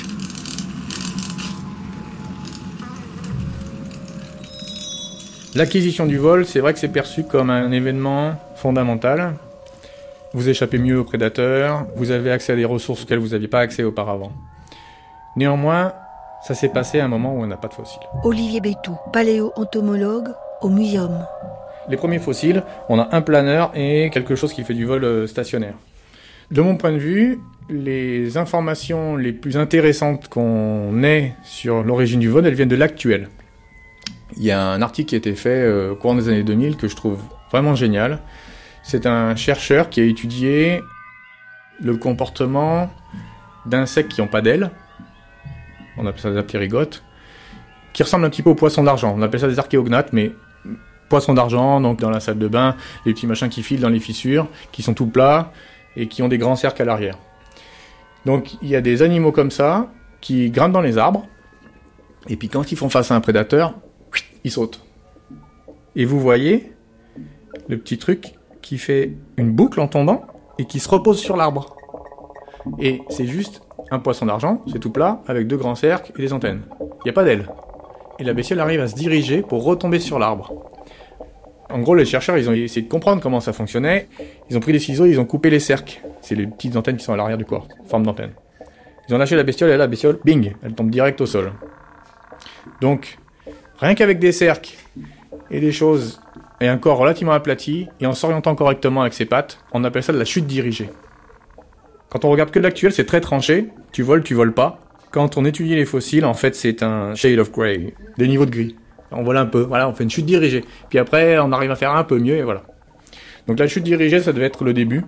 F: L'acquisition du vol, c'est vrai que c'est perçu comme un événement fondamental. Vous échappez mieux aux prédateurs, vous avez accès à des ressources auxquelles vous n'aviez pas accès auparavant. Néanmoins, ça s'est passé à un moment où on n'a pas de fossiles.
C: Olivier Bétou, paléo-entomologue au Muséum.
F: Les premiers fossiles, on a un planeur et quelque chose qui fait du vol stationnaire. De mon point de vue, les informations les plus intéressantes qu'on ait sur l'origine du vol, elles viennent de l'actuel. Il y a un article qui a été fait au courant des années deux mille que je trouve vraiment génial. C'est un chercheur qui a étudié le comportement d'insectes qui n'ont pas d'ailes. On appelle ça des aptérygotes, qui ressemblent un petit peu aux poissons d'argent. On appelle ça des archéognates, mais poissons d'argent, donc dans la salle de bain, les petits machins qui filent dans les fissures, qui sont tout plats et qui ont des grands cercles à l'arrière. Donc il y a des animaux comme ça qui grimpent dans les arbres, et puis quand ils font face à un prédateur, ils sautent. Et vous voyez le petit truc qui fait une boucle en tombant et qui se repose sur l'arbre. Et c'est juste un poisson d'argent, c'est tout plat, avec deux grands cercles et des antennes. Il n'y a pas d'ailes. Et la bestiole arrive à se diriger pour retomber sur l'arbre. En gros, les chercheurs, ils ont essayé de comprendre comment ça fonctionnait. Ils ont pris des ciseaux, ils ont coupé les cercles. C'est les petites antennes qui sont à l'arrière du corps, forme d'antenne. Ils ont lâché la bestiole, et là, la bestiole, bing, elle tombe direct au sol. Donc, rien qu'avec des cercles et des choses et un corps relativement aplati, et en s'orientant correctement avec ses pattes, on appelle ça de la chute dirigée. Quand on regarde que l'actuel, c'est très tranché, tu voles, tu voles pas. Quand on étudie les fossiles, en fait, c'est un shade of grey, des niveaux de gris. On vole un peu, voilà, on fait une chute dirigée. Puis après, on arrive à faire un peu mieux, et voilà. Donc la chute dirigée, ça devait être le début.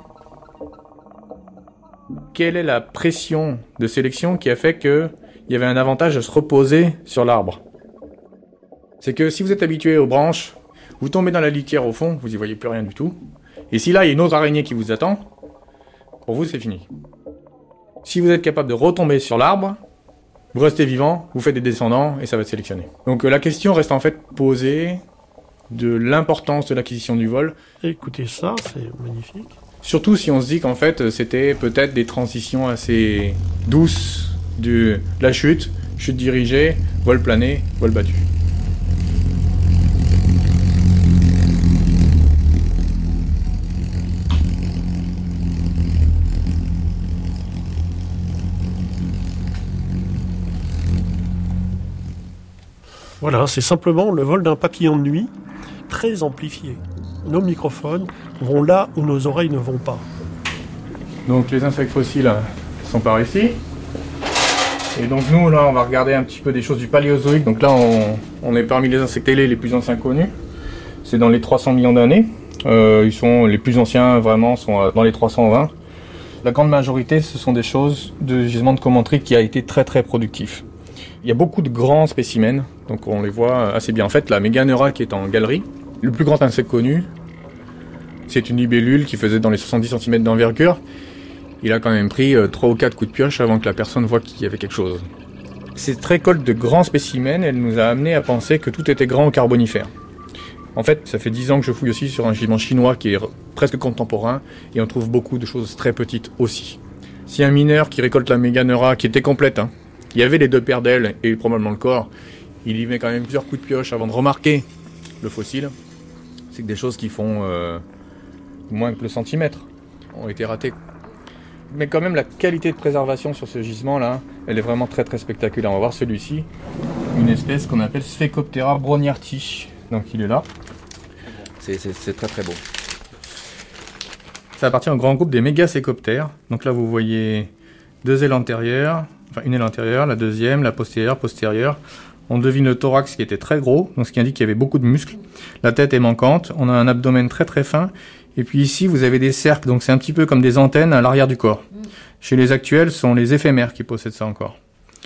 F: Quelle est la pression de sélection qui a fait qu'il y avait un avantage à se reposer sur l'arbre ? C'est que si vous êtes habitué aux branches, vous tombez dans la litière au fond, vous y voyez plus rien du tout. Et si là, il y a une autre araignée qui vous attend, pour vous, c'est fini. Si vous êtes capable de retomber sur l'arbre, vous restez vivant, vous faites des descendants et ça va être sélectionné. Donc la question reste en fait posée de l'importance de l'acquisition du vol.
L: Écoutez ça, c'est magnifique.
F: Surtout si on se dit qu'en fait, c'était peut-être des transitions assez douces de la chute, chute dirigée, vol plané, vol battu.
L: Voilà, c'est simplement le vol d'un papillon de nuit, très amplifié. Nos microphones vont là où nos oreilles ne vont pas.
F: Donc les insectes fossiles sont par ici. Et donc nous, là, on va regarder un petit peu des choses du Paléozoïque. Donc là, on, on est parmi les insectes ailés les plus anciens connus. C'est dans les trois cents millions d'années. Euh, ils sont les plus anciens, vraiment, sont dans les trois cent vingt. La grande majorité, ce sont des choses de gisements de commanderie qui a été très très productif. Il y a beaucoup de grands spécimens, donc on les voit assez bien. En fait, la Méganeura qui est en galerie, le plus grand insecte connu, c'est une libellule qui faisait dans les soixante-dix centimètres d'envergure. Il a quand même pris trois ou quatre coups de pioche avant que la personne voie qu'il y avait quelque chose. Cette récolte de grands spécimens, elle nous a amené à penser que tout était grand au Carbonifère. En fait, ça fait dix ans que je fouille aussi sur un gisement chinois qui est presque contemporain, et on trouve beaucoup de choses très petites aussi. Si un mineur qui récolte la Méganeura, qui était complète, hein, il y avait les deux paires d'ailes et probablement le corps, il y met quand même plusieurs coups de pioche avant de remarquer le fossile. C'est que des choses qui font euh, moins que le centimètre ont été ratées. Mais quand même, la qualité de préservation sur ce gisement-là, elle est vraiment très très spectaculaire. On va voir celui-ci, une espèce qu'on appelle Sphaecoptera bronyarti. Donc il est là. C'est, c'est, c'est très très beau. Ça appartient au grand groupe des mégasphaecoptères. Donc là, vous voyez deux ailes antérieures, enfin une aile antérieure, la deuxième, la postérieure, postérieure. On devine le thorax qui était très gros, donc ce qui indique qu'il y avait beaucoup de muscles. La tête est manquante, on a un abdomen très très fin. Et puis ici, vous avez des cercles, donc c'est un petit peu comme des antennes à l'arrière du corps. Chez les actuels, ce sont les éphémères qui possèdent ça encore.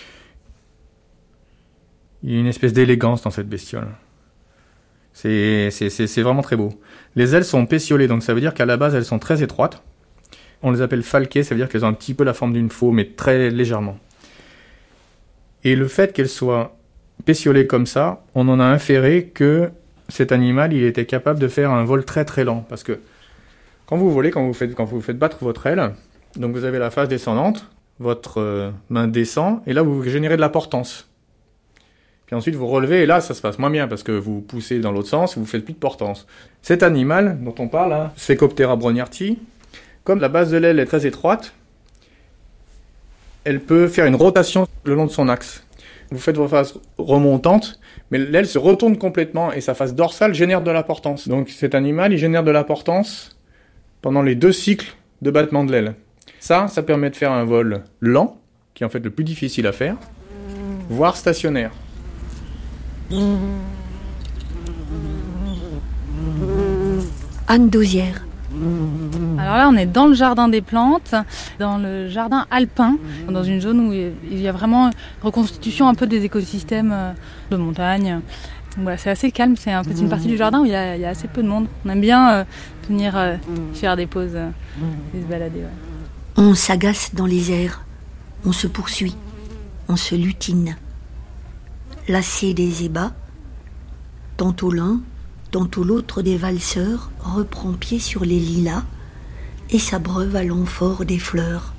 F: Il y a une espèce d'élégance dans cette bestiole. C'est, c'est, c'est, c'est vraiment très beau. Les ailes sont pétiolées, donc ça veut dire qu'à la base, elles sont très étroites. On les appelle falquées, ça veut dire qu'elles ont un petit peu la forme d'une faux, mais très légèrement. Et le fait qu'elles soient pétiolées comme ça, on en a inféré que cet animal, il était capable de faire un vol très très lent. Parce que quand vous volez, quand vous faites, quand vous faites battre votre aile, donc vous avez la phase descendante, votre euh, main descend, et là vous générez de la portance. Puis ensuite vous relevez, et là ça se passe moins bien, parce que vous poussez dans l'autre sens, et vous faites plus de portance. Cet animal dont on parle, hein, Sphaecoptera bronyarti, comme la base de l'aile est très étroite, elle peut faire une rotation le long de son axe. Vous faites vos phases remontantes, mais l'aile se retourne complètement, et sa face dorsale génère de la portance. Donc cet animal, il génère de la portance pendant les deux cycles de battement de l'aile. Ça, ça permet de faire un vol lent, qui est en fait le plus difficile à faire, voire stationnaire.
C: Anne Dauzière.
H: Alors là, on est dans le jardin des plantes, dans le jardin alpin, dans une zone où il y a vraiment une reconstitution un peu des écosystèmes de montagne. Donc voilà, c'est assez calme, c'est un peu une partie du jardin où il y a, il y a assez peu de monde. On aime bien euh, venir euh, faire des pauses euh, et se balader. Ouais.
C: On s'agace dans les airs, on se poursuit, on se lutine. Lassé des ébats, tantôt l'un, tantôt l'autre des valseurs reprend pied sur les lilas et s'abreuve à l'amphore des fleurs.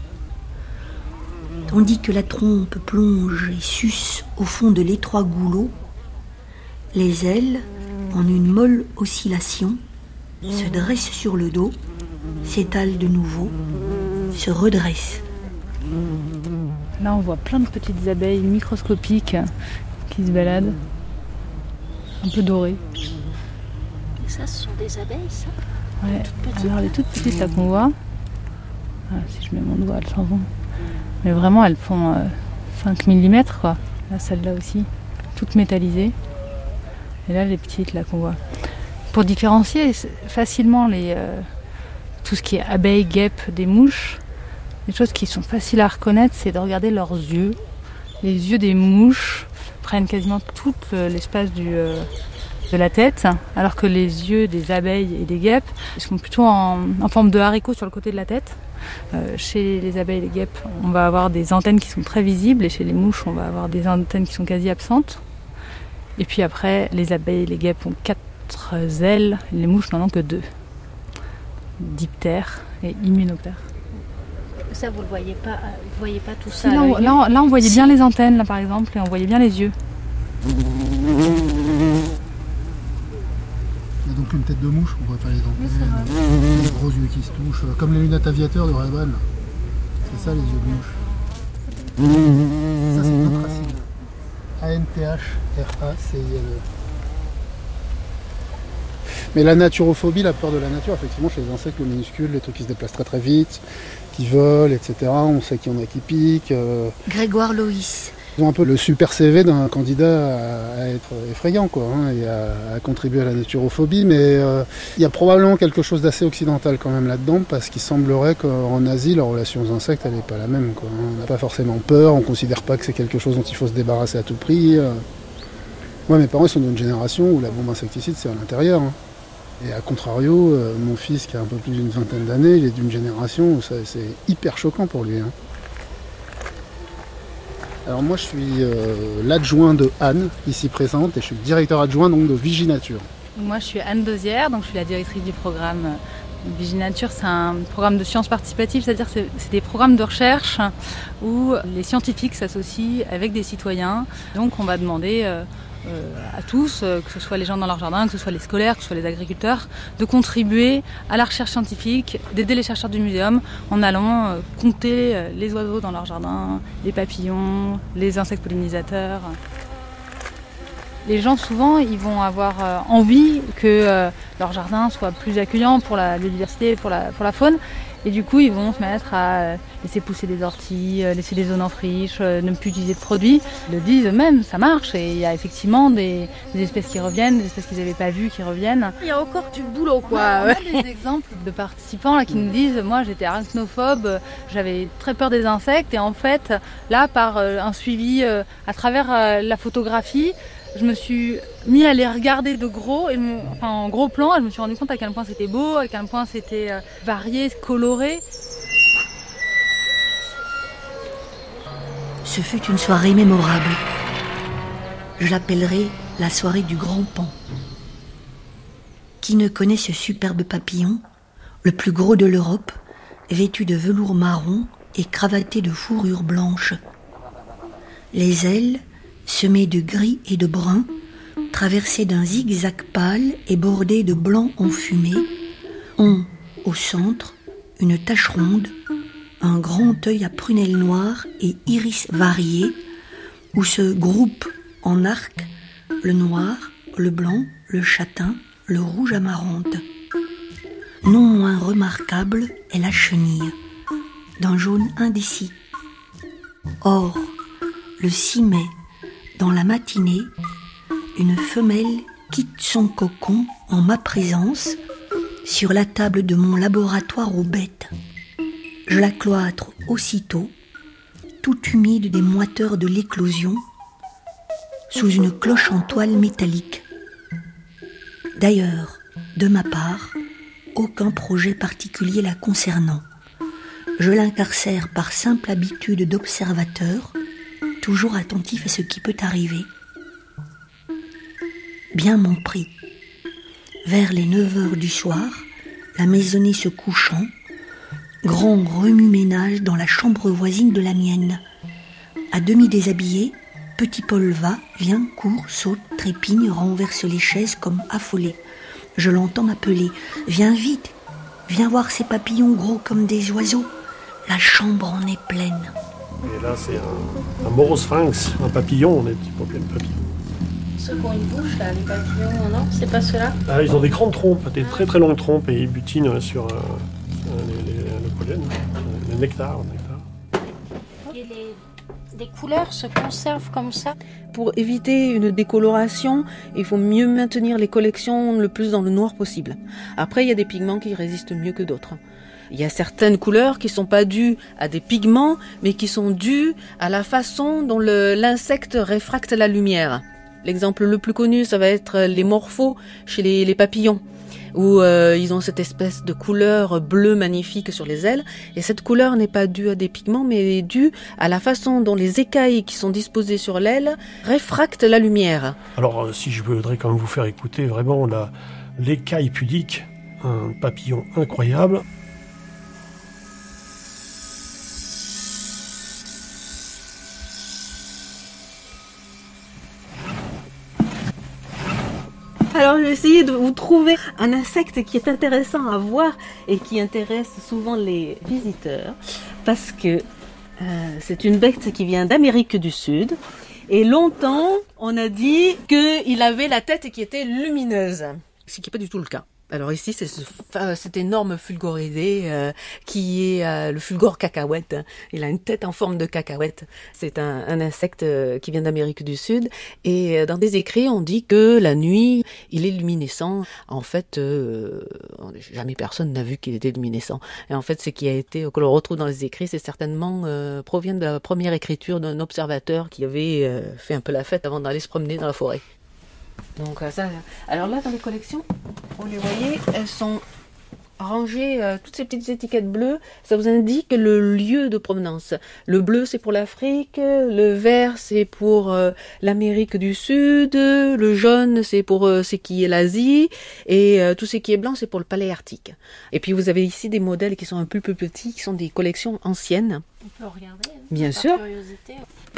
C: Tandis que la trompe plonge et suce au fond de l'étroit goulot, les ailes, en une molle oscillation, se dressent sur le dos, s'étalent de nouveau, se redressent.
H: Là, on voit plein de petites abeilles microscopiques qui se baladent, un peu dorées.
I: Ça, ce sont des abeilles, ça?
H: Ouais, alors les toutes petites là qu'on voit, ah, si je mets mon doigt, elles s'en vont. Mais vraiment, elles font euh, cinq millimètres, quoi. Là, celle-là aussi, toutes métallisées. Et là, les petites là qu'on voit. Pour différencier facilement les, euh, tout ce qui est abeilles, guêpes, des mouches, les choses qui sont faciles à reconnaître, c'est de regarder leurs yeux. Les yeux des mouches prennent quasiment tout l'espace du, euh, de la tête, alors que les yeux des abeilles et des guêpes ils sont plutôt en, en forme de haricot sur le côté de la tête. Euh, chez les abeilles et les guêpes, on va avoir des antennes qui sont très visibles, et chez les mouches, on va avoir des antennes qui sont quasi absentes. Et puis après, les abeilles et les guêpes ont quatre ailes, les mouches n'en ont que deux. Diptères et hyménoptères.
I: Ça, vous ne voyez pas, vous voyez pas tout
H: Si,
I: ça.
H: là, on, là, là, on voyait si. bien les antennes, là, par exemple, et on voyait bien les yeux.
E: Il y a donc une tête de mouche, on voit pas les antennes, oui, les gros yeux qui se touchent, comme les lunettes aviateurs de Ray-Ban. C'est ça les yeux de mouche. Ça c'est notre racine. A N T H R A C I L E. Mais la naturophobie, la peur de la nature, effectivement, chez les insectes minuscules, les trucs qui se déplacent très très vite, qui volent, et cetera. On sait qu'il y en a qui piquent. Euh...
C: Grégoire Loïs.
E: Ils ont un peu le super C V d'un candidat à, à être effrayant, quoi, hein, et à, à contribuer à la naturophobie. Mais euh, il y a probablement quelque chose d'assez occidental quand même là-dedans, parce qu'il semblerait qu'en Asie, la relation aux insectes, elle n'est pas la même, quoi. On n'a pas forcément peur, on ne considère pas que c'est quelque chose dont il faut se débarrasser à tout prix. Moi, mes parents ils sont d'une génération où la bombe insecticide, c'est à l'intérieur. Hein. Et à contrario, euh, mon fils qui a un peu plus d'une vingtaine d'années, il est d'une génération où ça, c'est hyper choquant pour lui. Hein. Alors moi je suis euh, l'adjoint de Anne, ici présente, et je suis directeur adjoint donc de Viginature.
H: Moi je suis Anne Dosière, donc je suis la directrice du programme Viginature. C'est un programme de sciences participatives, c'est-à-dire que c'est, c'est des programmes de recherche où les scientifiques s'associent avec des citoyens. Donc on va demander... Euh, Euh, à tous, euh, que ce soit les gens dans leur jardin, que ce soit les scolaires, que ce soit les agriculteurs, de contribuer à la recherche scientifique, d'aider les chercheurs du muséum en allant euh, compter euh, les oiseaux dans leur jardin, les papillons, les insectes pollinisateurs. Les gens souvent ils vont avoir euh, envie que euh, leur jardin soit plus accueillant pour la biodiversité, pour la, pour la faune. Et du coup, ils vont se mettre à laisser pousser des orties, laisser des zones en friche, ne plus utiliser de produits. Ils le disent eux-mêmes, ça marche. Et il y a effectivement des, des espèces qui reviennent, des espèces qu'ils n'avaient pas vues qui reviennent.
I: Il y a encore du boulot, quoi.
H: On a, on a des exemples de participants là, qui nous disent, moi j'étais arachnophobe, j'avais très peur des insectes. Et en fait, là, par un suivi à travers la photographie, je me suis mis à les regarder de gros, et me, enfin en gros plan, et je me suis rendu compte à quel point c'était beau, à quel point c'était euh, varié, coloré.
C: Ce fut une soirée mémorable. Je l'appellerai la soirée du Grand Pan. Qui ne connaît ce superbe papillon, le plus gros de l'Europe, vêtu de velours marron et cravaté de fourrure blanche. Les ailes, semées de gris et de brun, traversées d'un zigzag pâle et bordées de blanc enfumé, ont, au centre, une tache ronde, un grand œil à prunelles noires et iris variés, où se groupent en arc le noir, le blanc, le châtain, le rouge amarante. Non moins remarquable est la chenille, d'un jaune indécis. Or, le six mai, dans la matinée, une femelle quitte son cocon en ma présence sur la table de mon laboratoire aux bêtes. Je la cloître aussitôt, toute humide des moiteurs de l'éclosion, sous une cloche en toile métallique. D'ailleurs, de ma part, aucun projet particulier la concernant. Je l'incarcère par simple habitude d'observateur, toujours attentif à ce qui peut arriver. Bien m'en prie. Vers les neuf heures du soir, la maisonnée se couchant, grand remue-ménage dans la chambre voisine de la mienne. À demi déshabillé, petit Paul va, vient, court, saute, trépigne, renverse les chaises comme affolé. Je l'entends m'appeler. Viens vite, viens voir ces papillons gros comme des oiseaux. La chambre en est pleine.
L: Et là, c'est un, un Moros sphinx, un papillon, on est pas plein de papillons.
I: Ce ceux qui ont une bouche, là, les papillons, non? C'est pas ceux-là?
L: Ah, ils ont des grandes trompes, des très très longues trompes, et ils butinent sur euh, les, les, le pollen, le nectar. Le nectar.
I: Et les, les couleurs se conservent comme ça?
B: Pour éviter une décoloration, il faut mieux maintenir les collections le plus dans le noir possible. Après, il y a des pigments qui résistent mieux que d'autres. Il y a certaines couleurs qui ne sont pas dues à des pigments, mais qui sont dues à la façon dont le, l'insecte réfracte la lumière. L'exemple le plus connu, ça va être les morphos chez les, les papillons, où euh, ils ont cette espèce de couleur bleue magnifique sur les ailes. Et cette couleur n'est pas due à des pigments, mais est due à la façon dont les écailles qui sont disposées sur l'aile réfractent la lumière.
L: Alors, si je voudrais quand même vous faire écouter vraiment la, l'écaille pudique, un papillon incroyable.
B: Alors j'ai essayé de vous trouver un insecte qui est intéressant à voir et qui intéresse souvent les visiteurs parce que euh, c'est une bête qui vient d'Amérique du Sud et longtemps on a dit qu'il avait la tête qui était lumineuse, ce qui n'est pas du tout le cas. Alors ici, c'est ce, cet énorme fulgoridé euh, qui est euh, le fulgore cacahuète. Il a une tête en forme de cacahuète. C'est un, un insecte euh, qui vient d'Amérique du Sud. Et euh, dans des écrits, on dit que la nuit, il est luminescent. En fait, euh, jamais personne n'a vu qu'il était luminescent. Et en fait, ce qui a été, que l'on retrouve dans les écrits, c'est certainement euh, provient de la première écriture d'un observateur qui avait euh, fait un peu la fête avant d'aller se promener dans la forêt. Donc ça, alors là dans les collections, vous les voyez, elles sont rangées, euh, toutes ces petites étiquettes bleues, ça vous indique le lieu de provenance. Le bleu c'est pour l'Afrique, le vert c'est pour euh, l'Amérique du Sud, le jaune c'est pour euh, ce qui est l'Asie, et euh, tout ce qui est blanc c'est pour le paléarctique. Et puis vous avez ici des modèles qui sont un peu plus petits, qui sont des collections anciennes.
I: On peut regarder, hein,
B: bien
I: par
B: sûr.
I: Curiosité.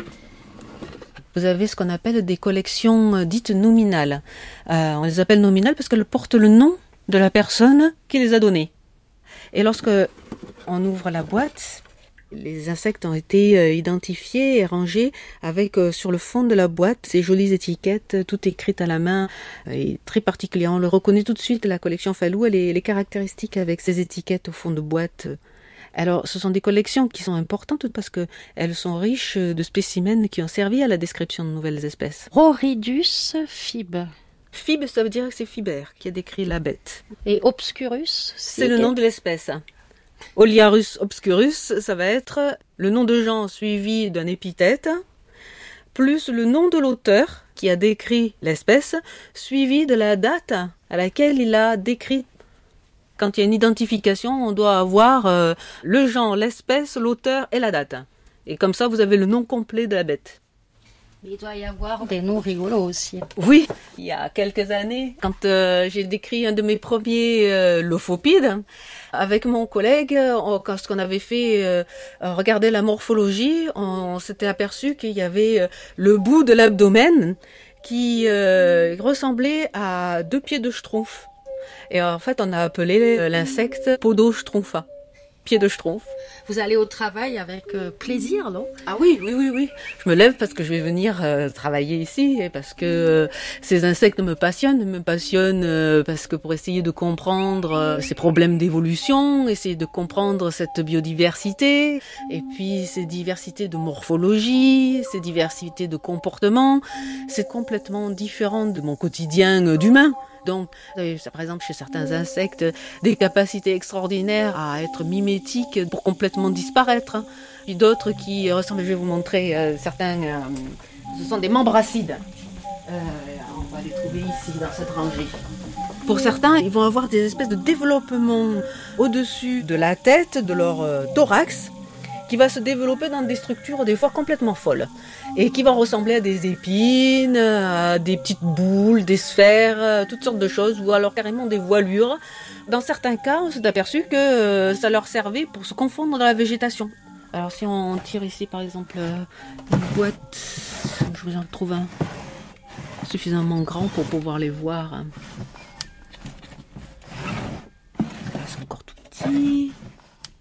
B: Vous avez ce qu'on appelle des collections dites nominales. Euh, on les appelle nominales parce qu'elles portent le nom de la personne qui les a données. Et lorsque on ouvre la boîte, les insectes ont été euh, identifiés et rangés avec euh, sur le fond de la boîte ces jolies étiquettes, toutes écrites à la main et très particulières. On le reconnaît tout de suite, la collection Falou, elle est, elle est caractéristique avec ces étiquettes au fond de boîte. Alors, ce sont des collections qui sont importantes parce qu'elles sont riches de spécimens qui ont servi à la description de nouvelles espèces.
I: Roridus fib.
B: Fib, ça veut dire que c'est Fiber qui a décrit la bête.
I: Et obscurus,
B: c'est le nom de l'espèce. Oliarus obscurus, ça va être le nom de genre suivi d'un épithète, plus le nom de l'auteur qui a décrit l'espèce, suivi de la date à laquelle il a décrit. Quand il y a une identification, on doit avoir euh, le genre, l'espèce, l'auteur et la date. Et comme ça, vous avez le nom complet de la bête.
I: Il doit y avoir des noms rigolos aussi.
B: Oui, il y a quelques années, quand euh, j'ai décrit un de mes premiers euh, lophopides, avec mon collègue, on, quand ce qu'on avait fait, euh, regarder la morphologie, on, on s'était aperçu qu'il y avait euh, le bout de l'abdomen qui euh, ressemblait à deux pieds de schtroumpf. Et en fait, on a appelé l'insecte Podoschtroumpha, pied de schtroumpf.
I: Vous allez au travail avec euh, plaisir, non?
B: Ah oui, oui, oui, oui. Je me lève parce que je vais venir euh, travailler ici et parce que euh, ces insectes me passionnent, me passionnent euh, parce que pour essayer de comprendre euh, ces problèmes d'évolution, essayer de comprendre cette biodiversité et puis ces diversités de morphologie, ces diversités de comportement, c'est complètement différent de mon quotidien euh, d'humain. Donc, ça présente chez certains insectes des capacités extraordinaires à être mimétiques pour complètement disparaître. Puis d'autres qui ressemblent, je vais vous montrer, euh, certains, euh, ce sont des membracides. Euh, on va les trouver ici, dans cette rangée. Pour certains, ils vont avoir des espèces de développement au-dessus de la tête, de leur euh, thorax, qui va se développer dans des structures des fois complètement folles et qui vont ressembler à des épines, à des petites boules, des sphères, toutes sortes de choses ou alors carrément des voilures. Dans certains cas, on s'est aperçu que ça leur servait pour se confondre dans la végétation. Alors si on tire ici par exemple une boîte, je vous en trouve un suffisamment grand pour pouvoir les voir. Là, c'est encore tout petit.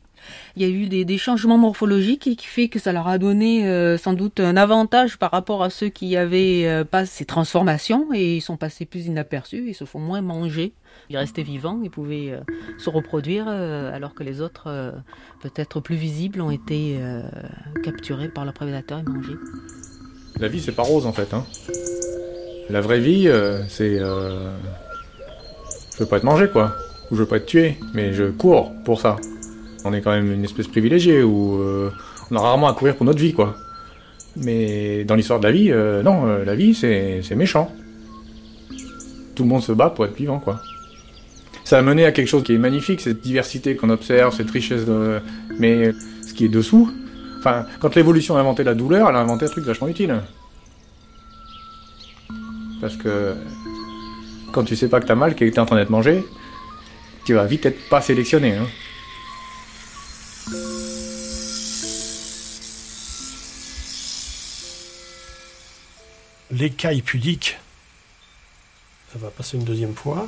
B: Il y a eu des, des changements morphologiques et qui fait que ça leur a donné euh, sans doute un avantage par rapport à ceux qui avaient euh, pas ces transformations et ils sont passés plus inaperçus, ils se font moins manger. Ils restaient vivants, ils pouvaient euh, se reproduire euh, alors que les autres, euh, peut-être plus visibles, ont été euh, capturés par leurs prédateurs et mangés.
F: La vie, c'est pas rose en fait. Hein. La vraie vie, euh, c'est... Euh... Je veux pas être mangé, quoi. Ou je veux pas être tué, mais je cours pour ça. On est quand même une espèce privilégiée où euh, on a rarement à courir pour notre vie, quoi. Mais dans l'histoire de la vie, euh, non, euh, la vie, c'est, c'est méchant. Tout le monde se bat pour être vivant, quoi. Ça a mené à quelque chose qui est magnifique, cette diversité qu'on observe, cette richesse de... Mais ce qui est dessous... Enfin, quand l'évolution a inventé la douleur, elle a inventé un truc vachement utile. Parce que... Quand tu sais pas que t'as mal, que t'es en train d'être mangé, tu vas vite être pas sélectionné, hein.
L: L'écaille pudique. Ça va passer une deuxième fois.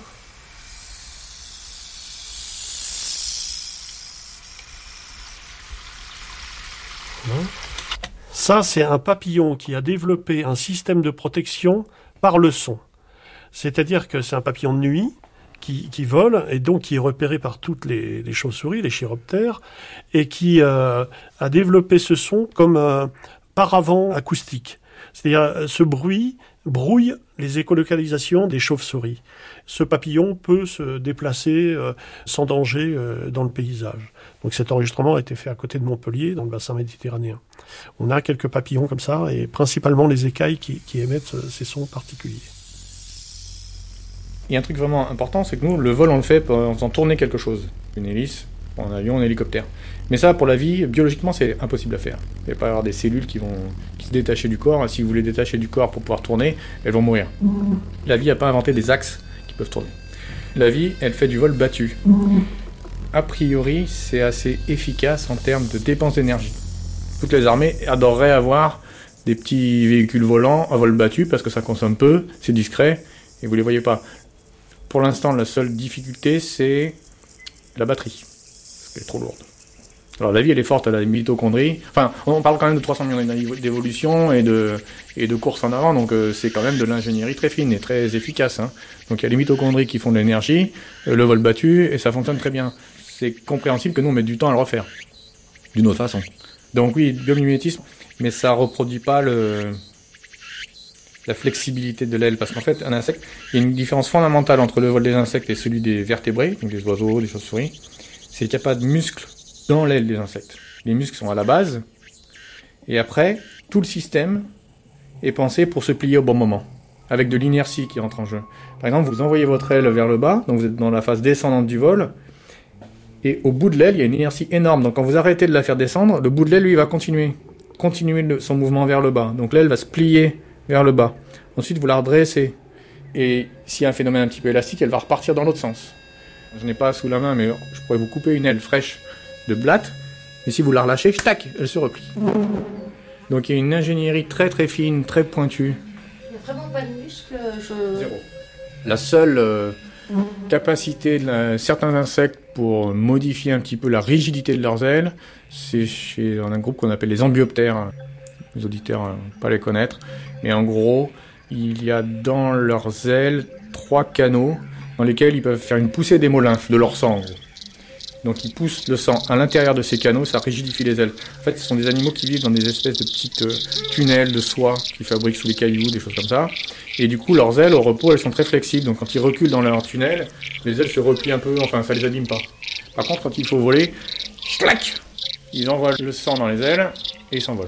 L: Ça, c'est un papillon qui a développé un système de protection par le son. C'est-à-dire que c'est un papillon de nuit qui, qui vole et donc qui est repéré par toutes les, les chauves-souris, les chiroptères, et qui euh, a développé ce son comme un paravent acoustique. C'est-à-dire ce bruit brouille les écolocalisations des chauves-souris. Ce papillon peut se déplacer euh, sans danger euh, dans le paysage. Donc cet enregistrement a été fait à côté de Montpellier, dans le bassin méditerranéen. On a quelques papillons comme ça, et principalement les écailles qui, qui émettent ces sons particuliers.
F: Il y a un truc vraiment important, c'est que nous, le vol, on le fait en faisant tourner quelque chose. Une hélice, en avion, un hélicoptère. Mais ça, pour la vie, biologiquement, c'est impossible à faire. Il ne va pas y avoir des cellules qui vont qui se détacher du corps. Si vous les détachez du corps pour pouvoir tourner, elles vont mourir. La vie n'a pas inventé des axes qui peuvent tourner. La vie, elle fait du vol battu. A priori, c'est assez efficace en termes de dépenses d'énergie. Toutes les armées adoreraient avoir des petits véhicules volants à vol battu parce que ça consomme peu, c'est discret, et vous les voyez pas. Pour l'instant, la seule difficulté, c'est la batterie, parce qu'elle est trop lourde. Alors la vie, elle est forte à la mitochondrie. Enfin, on parle quand même de trois cents millions d'années d'évolution et de, et de course en avant, donc euh, c'est quand même de l'ingénierie très fine et très efficace. Hein. Donc il y a les mitochondries qui font de l'énergie, euh, le vol battu, et ça fonctionne très bien. C'est compréhensible que nous, on mette du temps à le refaire, d'une autre façon. Donc oui, biomimétisme, mais ça reproduit pas le... la flexibilité de l'aile, parce qu'en fait, un insecte, il y a une différence fondamentale entre le vol des insectes et celui des vertébrés, donc des oiseaux, des chauves-souris, c'est qu'il n'y a pas de muscles dans l'aile des insectes. Les muscles sont à la base, et après, tout le système est pensé pour se plier au bon moment, avec de l'inertie qui entre en jeu. Par exemple, vous envoyez votre aile vers le bas, donc vous êtes dans la phase descendante du vol, et au bout de l'aile, il y a une inertie énorme, donc quand vous arrêtez de la faire descendre, le bout de l'aile, lui, va continuer, continuer le, son mouvement vers le bas, donc l'aile va se plier vers le bas. Ensuite, vous la redressez. Et s'il y a un phénomène un petit peu élastique, elle va repartir dans l'autre sens. Je n'ai pas sous la main, mais je pourrais vous couper une aile fraîche de blatte. Et si vous la relâchez, tac, elle se replie. Donc il y a une ingénierie très très fine, très pointue.
I: Il n'y a vraiment pas de muscles. Je...
F: Zéro. La seule euh, capacité de la, certains insectes pour modifier un petit peu la rigidité de leurs ailes, c'est chez un groupe qu'on appelle les ambioptères. Les auditeurs ne vont pas les connaître. Mais en gros, il y a dans leurs ailes trois canaux dans lesquels ils peuvent faire une poussée d'hémolymphe, de leur sang en gros. Donc ils poussent le sang à l'intérieur de ces canaux, ça rigidifie les ailes. En fait, ce sont des animaux qui vivent dans des espèces de petites euh, tunnels de soie qu'ils fabriquent sous les cailloux, des choses comme ça. Et du coup, leurs ailes au repos, elles sont très flexibles. Donc quand ils reculent dans leur tunnel, les ailes se replient un peu, enfin ça les abîme pas. Par contre, quand il faut voler, clac, ils envoient le sang dans les ailes et ils s'envolent.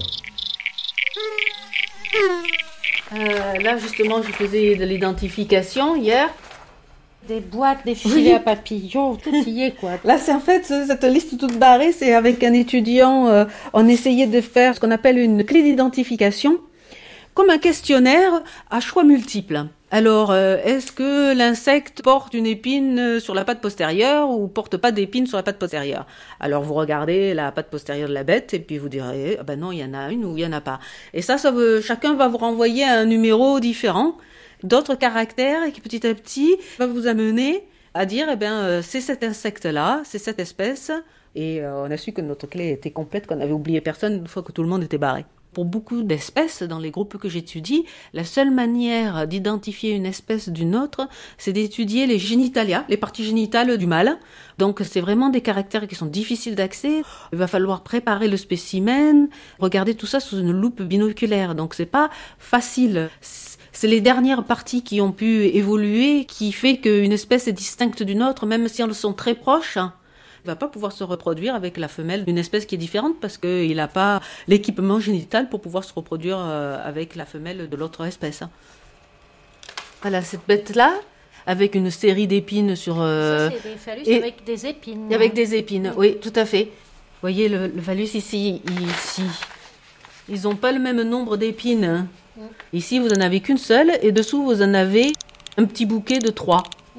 B: Euh, là, justement, je faisais de l'identification hier.
I: Des boîtes, des filets oui. à papillons, tout y est, quoi.
B: Là, c'est en fait, cette liste toute barrée, c'est avec un étudiant, euh, on essayait de faire ce qu'on appelle une clé d'identification, comme un questionnaire à choix multiples. Alors, euh, est-ce que l'insecte porte une épine sur la patte postérieure ou porte pas d'épine sur la patte postérieure? Alors, vous regardez la patte postérieure de la bête et puis vous direz, ah ben non, il y en a une ou il y en a pas. Et ça, ça veut, chacun va vous renvoyer à un numéro différent, d'autres caractères et qui petit à petit va vous amener à dire, eh ben, euh, c'est cet insecte-là, c'est cette espèce, Et euh, on a su que notre clé était complète, qu'on n'avait oublié personne une fois que tout le monde était barré. Pour beaucoup d'espèces, dans les groupes que j'étudie, la seule manière d'identifier une espèce d'une autre, c'est d'étudier les génitalia, les parties génitales du mâle. Donc c'est vraiment des caractères qui sont difficiles d'accès. Il va falloir préparer le spécimen, regarder tout ça sous une loupe binoculaire. Donc c'est pas facile. C'est les dernières parties qui ont pu évoluer qui fait qu'une espèce est distincte d'une autre, même si elles sont très proches. Il ne va pas pouvoir se reproduire avec la femelle d'une espèce qui est différente parce qu'il n'a pas l'équipement génital pour pouvoir se reproduire avec la femelle de l'autre espèce. Voilà, cette bête-là, avec une série d'épines sur...
I: Euh, Ça, c'est des phallus et... avec des épines.
B: Avec des épines, oui, tout à fait. Vous voyez, le, le phallus ici, ici, ils n'ont pas le même nombre d'épines. Hein. Mm. Ici, vous n'en avez qu'une seule, et dessous, vous en avez un petit bouquet de trois. Mm.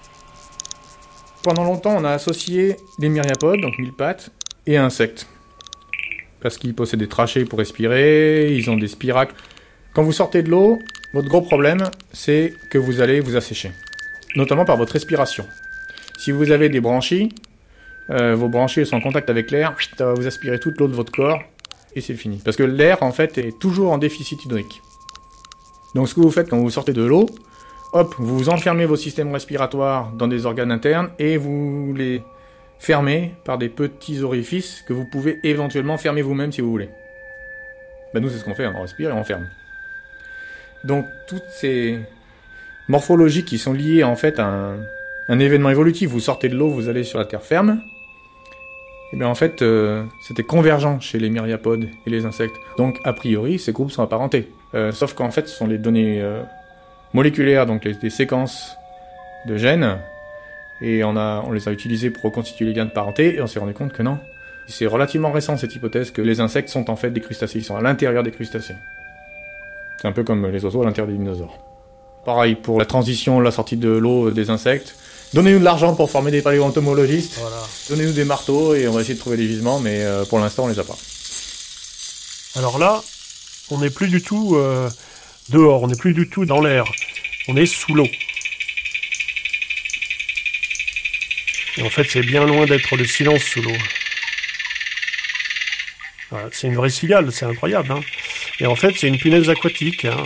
F: Pendant longtemps, on a associé les myriapodes, donc mille pattes, et insectes. Parce qu'ils possèdent des trachées pour respirer, ils ont des spiracles. Quand vous sortez de l'eau, votre gros problème, c'est que vous allez vous assécher. Notamment par votre respiration. Si vous avez des branchies, euh, vos branchies sont en contact avec l'air, ça va vous aspirer toute l'eau de votre corps, et c'est fini. Parce que l'air, en fait, est toujours en déficit hydrique. Donc ce que vous faites quand vous sortez de l'eau, hop, vous enfermez vos systèmes respiratoires dans des organes internes et vous les fermez par des petits orifices que vous pouvez éventuellement fermer vous-même si vous voulez. Ben nous, c'est ce qu'on fait, on respire et on ferme. Donc, toutes ces morphologies qui sont liées en fait à un, un événement évolutif, vous sortez de l'eau, vous allez sur la terre ferme, et bien en fait, euh, c'était convergent chez les myriapodes et les insectes. Donc, a priori, ces groupes sont apparentés. Euh, sauf qu'en fait, ce sont les données... Euh, moléculaires, donc les, les séquences de gènes, et on, a, on les a utilisées pour reconstituer les liens de parenté, et on s'est rendu compte que non. C'est relativement récent cette hypothèse que les insectes sont en fait des crustacés, ils sont à l'intérieur des crustacés. C'est un peu comme les oiseaux à l'intérieur des dinosaures. Pareil pour la transition, la sortie de l'eau des insectes. Donnez-nous de l'argent pour former des paléoentomologistes, voilà. Donnez-nous des marteaux et on va essayer de trouver des gisements, mais euh, pour l'instant on les a pas.
L: Alors là, on n'est plus du tout... Euh... dehors, on n'est plus du tout dans l'air, on est sous l'eau. Et en fait, c'est bien loin d'être le silence sous l'eau. Voilà, c'est une vraie cigale, c'est incroyable. Hein. Et en fait, c'est une punaise aquatique. Hein.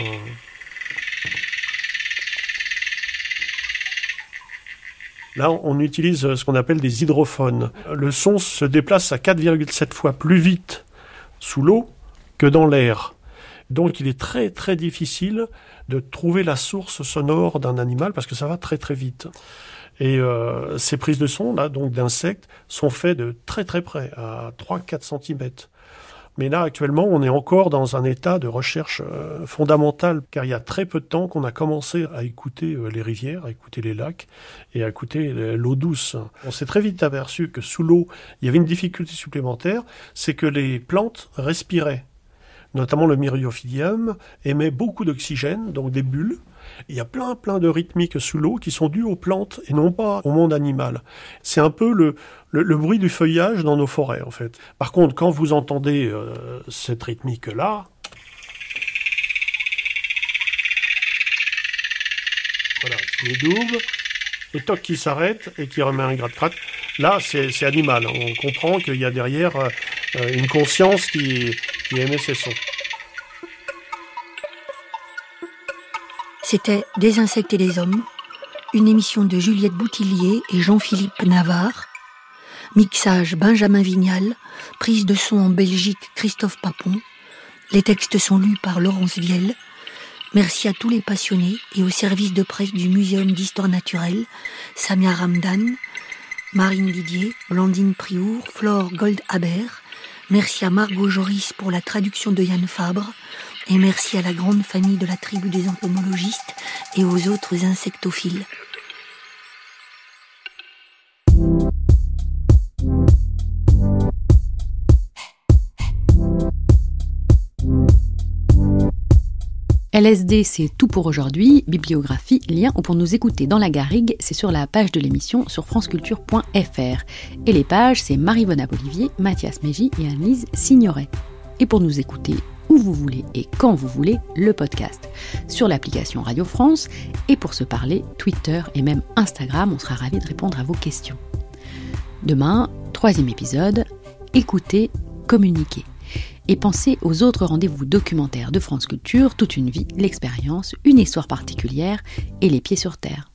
L: Là, on utilise ce qu'on appelle des hydrophones. Le son se déplace à quatre virgule sept fois plus vite sous l'eau que dans l'air. Donc il est très très difficile de trouver la source sonore d'un animal parce que ça va très très vite. Et euh, ces prises de son là, donc d'insectes, sont faites de très très près, à trois à quatre centimètres. Mais là actuellement on est encore dans un état de recherche euh, fondamentale, car il y a très peu de temps qu'on a commencé à écouter euh, les rivières, à écouter les lacs et à écouter l'eau douce. On s'est très vite aperçu que sous l'eau, il y avait une difficulté supplémentaire, c'est que les plantes respiraient. Notamment le myriophydium, émet beaucoup d'oxygène, donc des bulles. Il y a plein plein de rythmiques sous l'eau qui sont dues aux plantes et non pas au monde animal. C'est un peu le, le, le bruit du feuillage dans nos forêts, en fait. Par contre, quand vous entendez euh, cette rythmique-là, voilà, les doubles, et toc qui s'arrête et qui remet un gratte-cratte, là, c'est, c'est animal. On comprend qu'il y a derrière euh, une conscience qui... qui aimait ces sons.
C: C'était Des insectes et des hommes, une émission de Juliette Boutillier et Jean-Philippe Navarre, mixage Benjamin Vignal, prise de son en Belgique Christophe Papon, les textes sont lus par Laurence Vielle. Merci à tous les passionnés et au service de presse du Muséum d'Histoire Naturelle, Samia Ramdan, Marine Didier, Blandine Priour, Flore Goldhaber. Merci à Margot Joris pour la traduction de Yann Fabre et merci à la grande famille de la tribu des entomologistes et aux autres insectophiles.
A: L S D, c'est tout pour aujourd'hui. Bibliographie, lien ou pour nous écouter dans la garrigue, c'est sur la page de l'émission sur franceculture point f r. Et les pages, c'est Marie-Vonne Abolivier, Mathias Mégy et Annelise Signoret. Et pour nous écouter où vous voulez et quand vous voulez, le podcast sur l'application Radio France. Et pour se parler, Twitter et même Instagram, on sera ravis de répondre à vos questions. Demain, Troisième épisode, écoutez, communiquez. Et pensez aux autres rendez-vous documentaires de France Culture, toute une vie, l'expérience, une histoire particulière et les pieds sur terre.